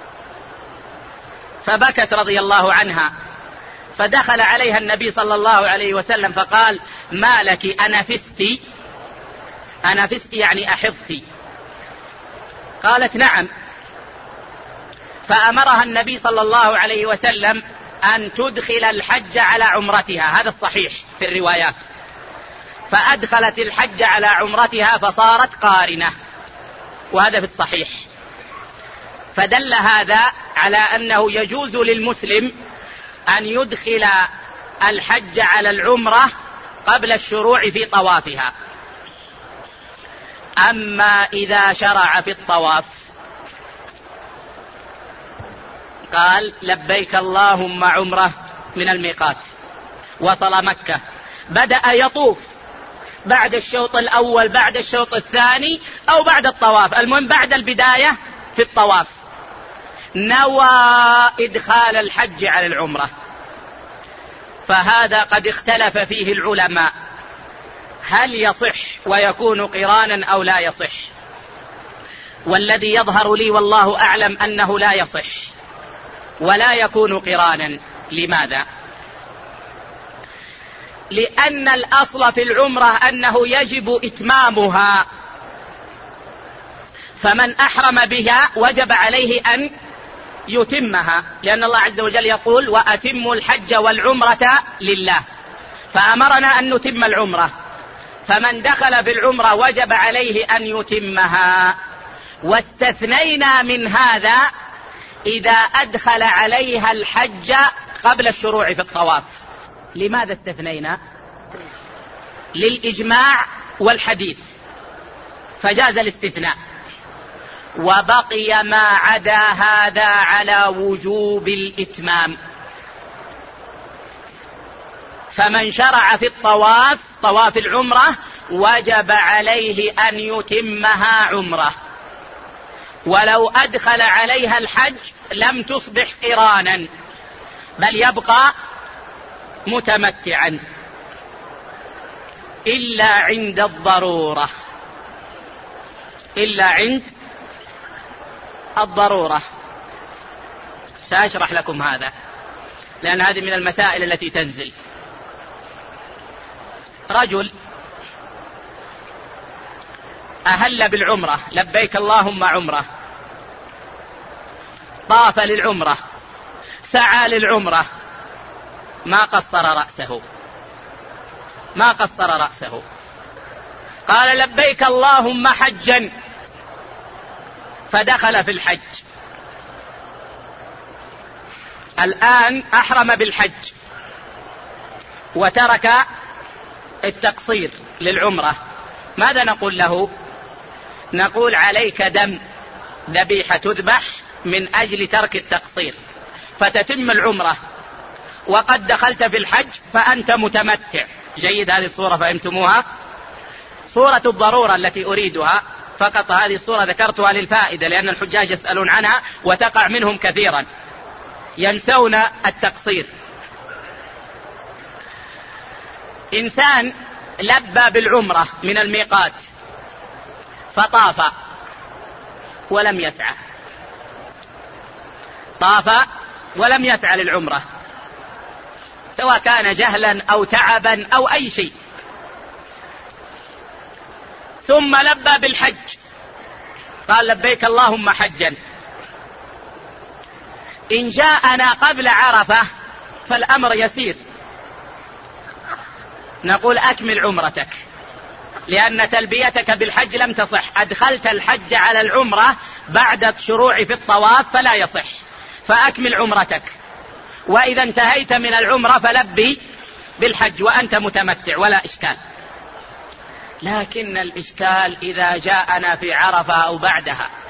فبكت رضي الله عنها. فدخل عليها النبي صلى الله عليه وسلم فقال ما لك أنفستي يعني أحضتي، قالت نعم. فأمرها النبي صلى الله عليه وسلم أن تدخل الحج على عمرتها، هذا الصحيح في الروايات، فأدخلت الحج على عمرتها فصارت قارنة، وهذا في الصحيح. فدل هذا على أنه يجوز للمسلم أن يدخل الحج على العمرة قبل الشروع في طوافها. أما إذا شرع في الطواف قال لبيك اللهم عمرة من الميقات، وصل مكة، بدأ يطوف بعد الشوط الأول بعد الشوط الثاني أو بعد الطواف، المهم بعد البداية في الطواف نوى إدخال الحج على العمرة، فهذا قد اختلف فيه العلماء هل يصح ويكون قرانا أو لا يصح. والذي يظهر لي والله أعلم أنه لا يصح ولا يكون قرانا. لماذا؟ لأن الأصل في العمرة أنه يجب إتمامها، فمن أحرم بها وجب عليه أن يتمها، لأن الله عز وجل يقول وأتموا الحج والعمرة لله، فأمرنا أن نتم العمرة، فمن دخل في العمرة وجب عليه أن يتمها. واستثنينا من هذا إذا أدخل عليها الحج قبل الشروع في الطواف. لماذا استثنينا؟ للإجماع والحديث فجاز الاستثناء، وبقي ما عدا هذا على وجوب الإتمام. فمن شرع في الطواف طواف العمرة وجب عليه أن يتمها عمرة، ولو أدخل عليها الحج لم تصبح قرانا بل يبقى متمتعا إلا عند الضرورة، إلا عند الضرورة. سأشرح لكم هذا لأن هذه من المسائل التي تنزل. رجل أهل بالعمرة لبيك اللهم عمرة، طاف للعمرة، سعى للعمرة، ما قصر رأسه، قال لبيك اللهم حجا، فدخل في الحج. الآن أحرم بالحج وترك التقصير للعمرة، ماذا نقول له؟ نقول عليك دم، ذبيحة تذبح من أجل ترك التقصير، فتتم العمرة وقد دخلت في الحج فأنت متمتع. جيد، هذه الصورة فهمتموها؟ صورة الضرورة التي أريدها فقط، هذه الصورة ذكرتها للفائدة، لأن الحجاج يسألون عنها وتقع منهم كثيرا، ينسون التقصير. إنسان لبى بالعمرة من الميقات فطاف ولم يسعى، طاف ولم يسعى للعمرة، سواء كان جهلا أو تعبا أو أي شيء، ثم لبى بالحج قال لبيك اللهم حجا. إن جاءنا قبل عرفة فالأمر يسير، نقول أكمل عمرتك، لأن تلبيتك بالحج لم تصح، أدخلت الحج على العمرة بعد الشروع في الطواف فلا يصح، فأكمل عمرتك، وإذا انتهيت من العمرة فلبي بالحج وأنت متمتع ولا إشكال. لكن الإشكال إذا جاءنا في عرفة أو بعدها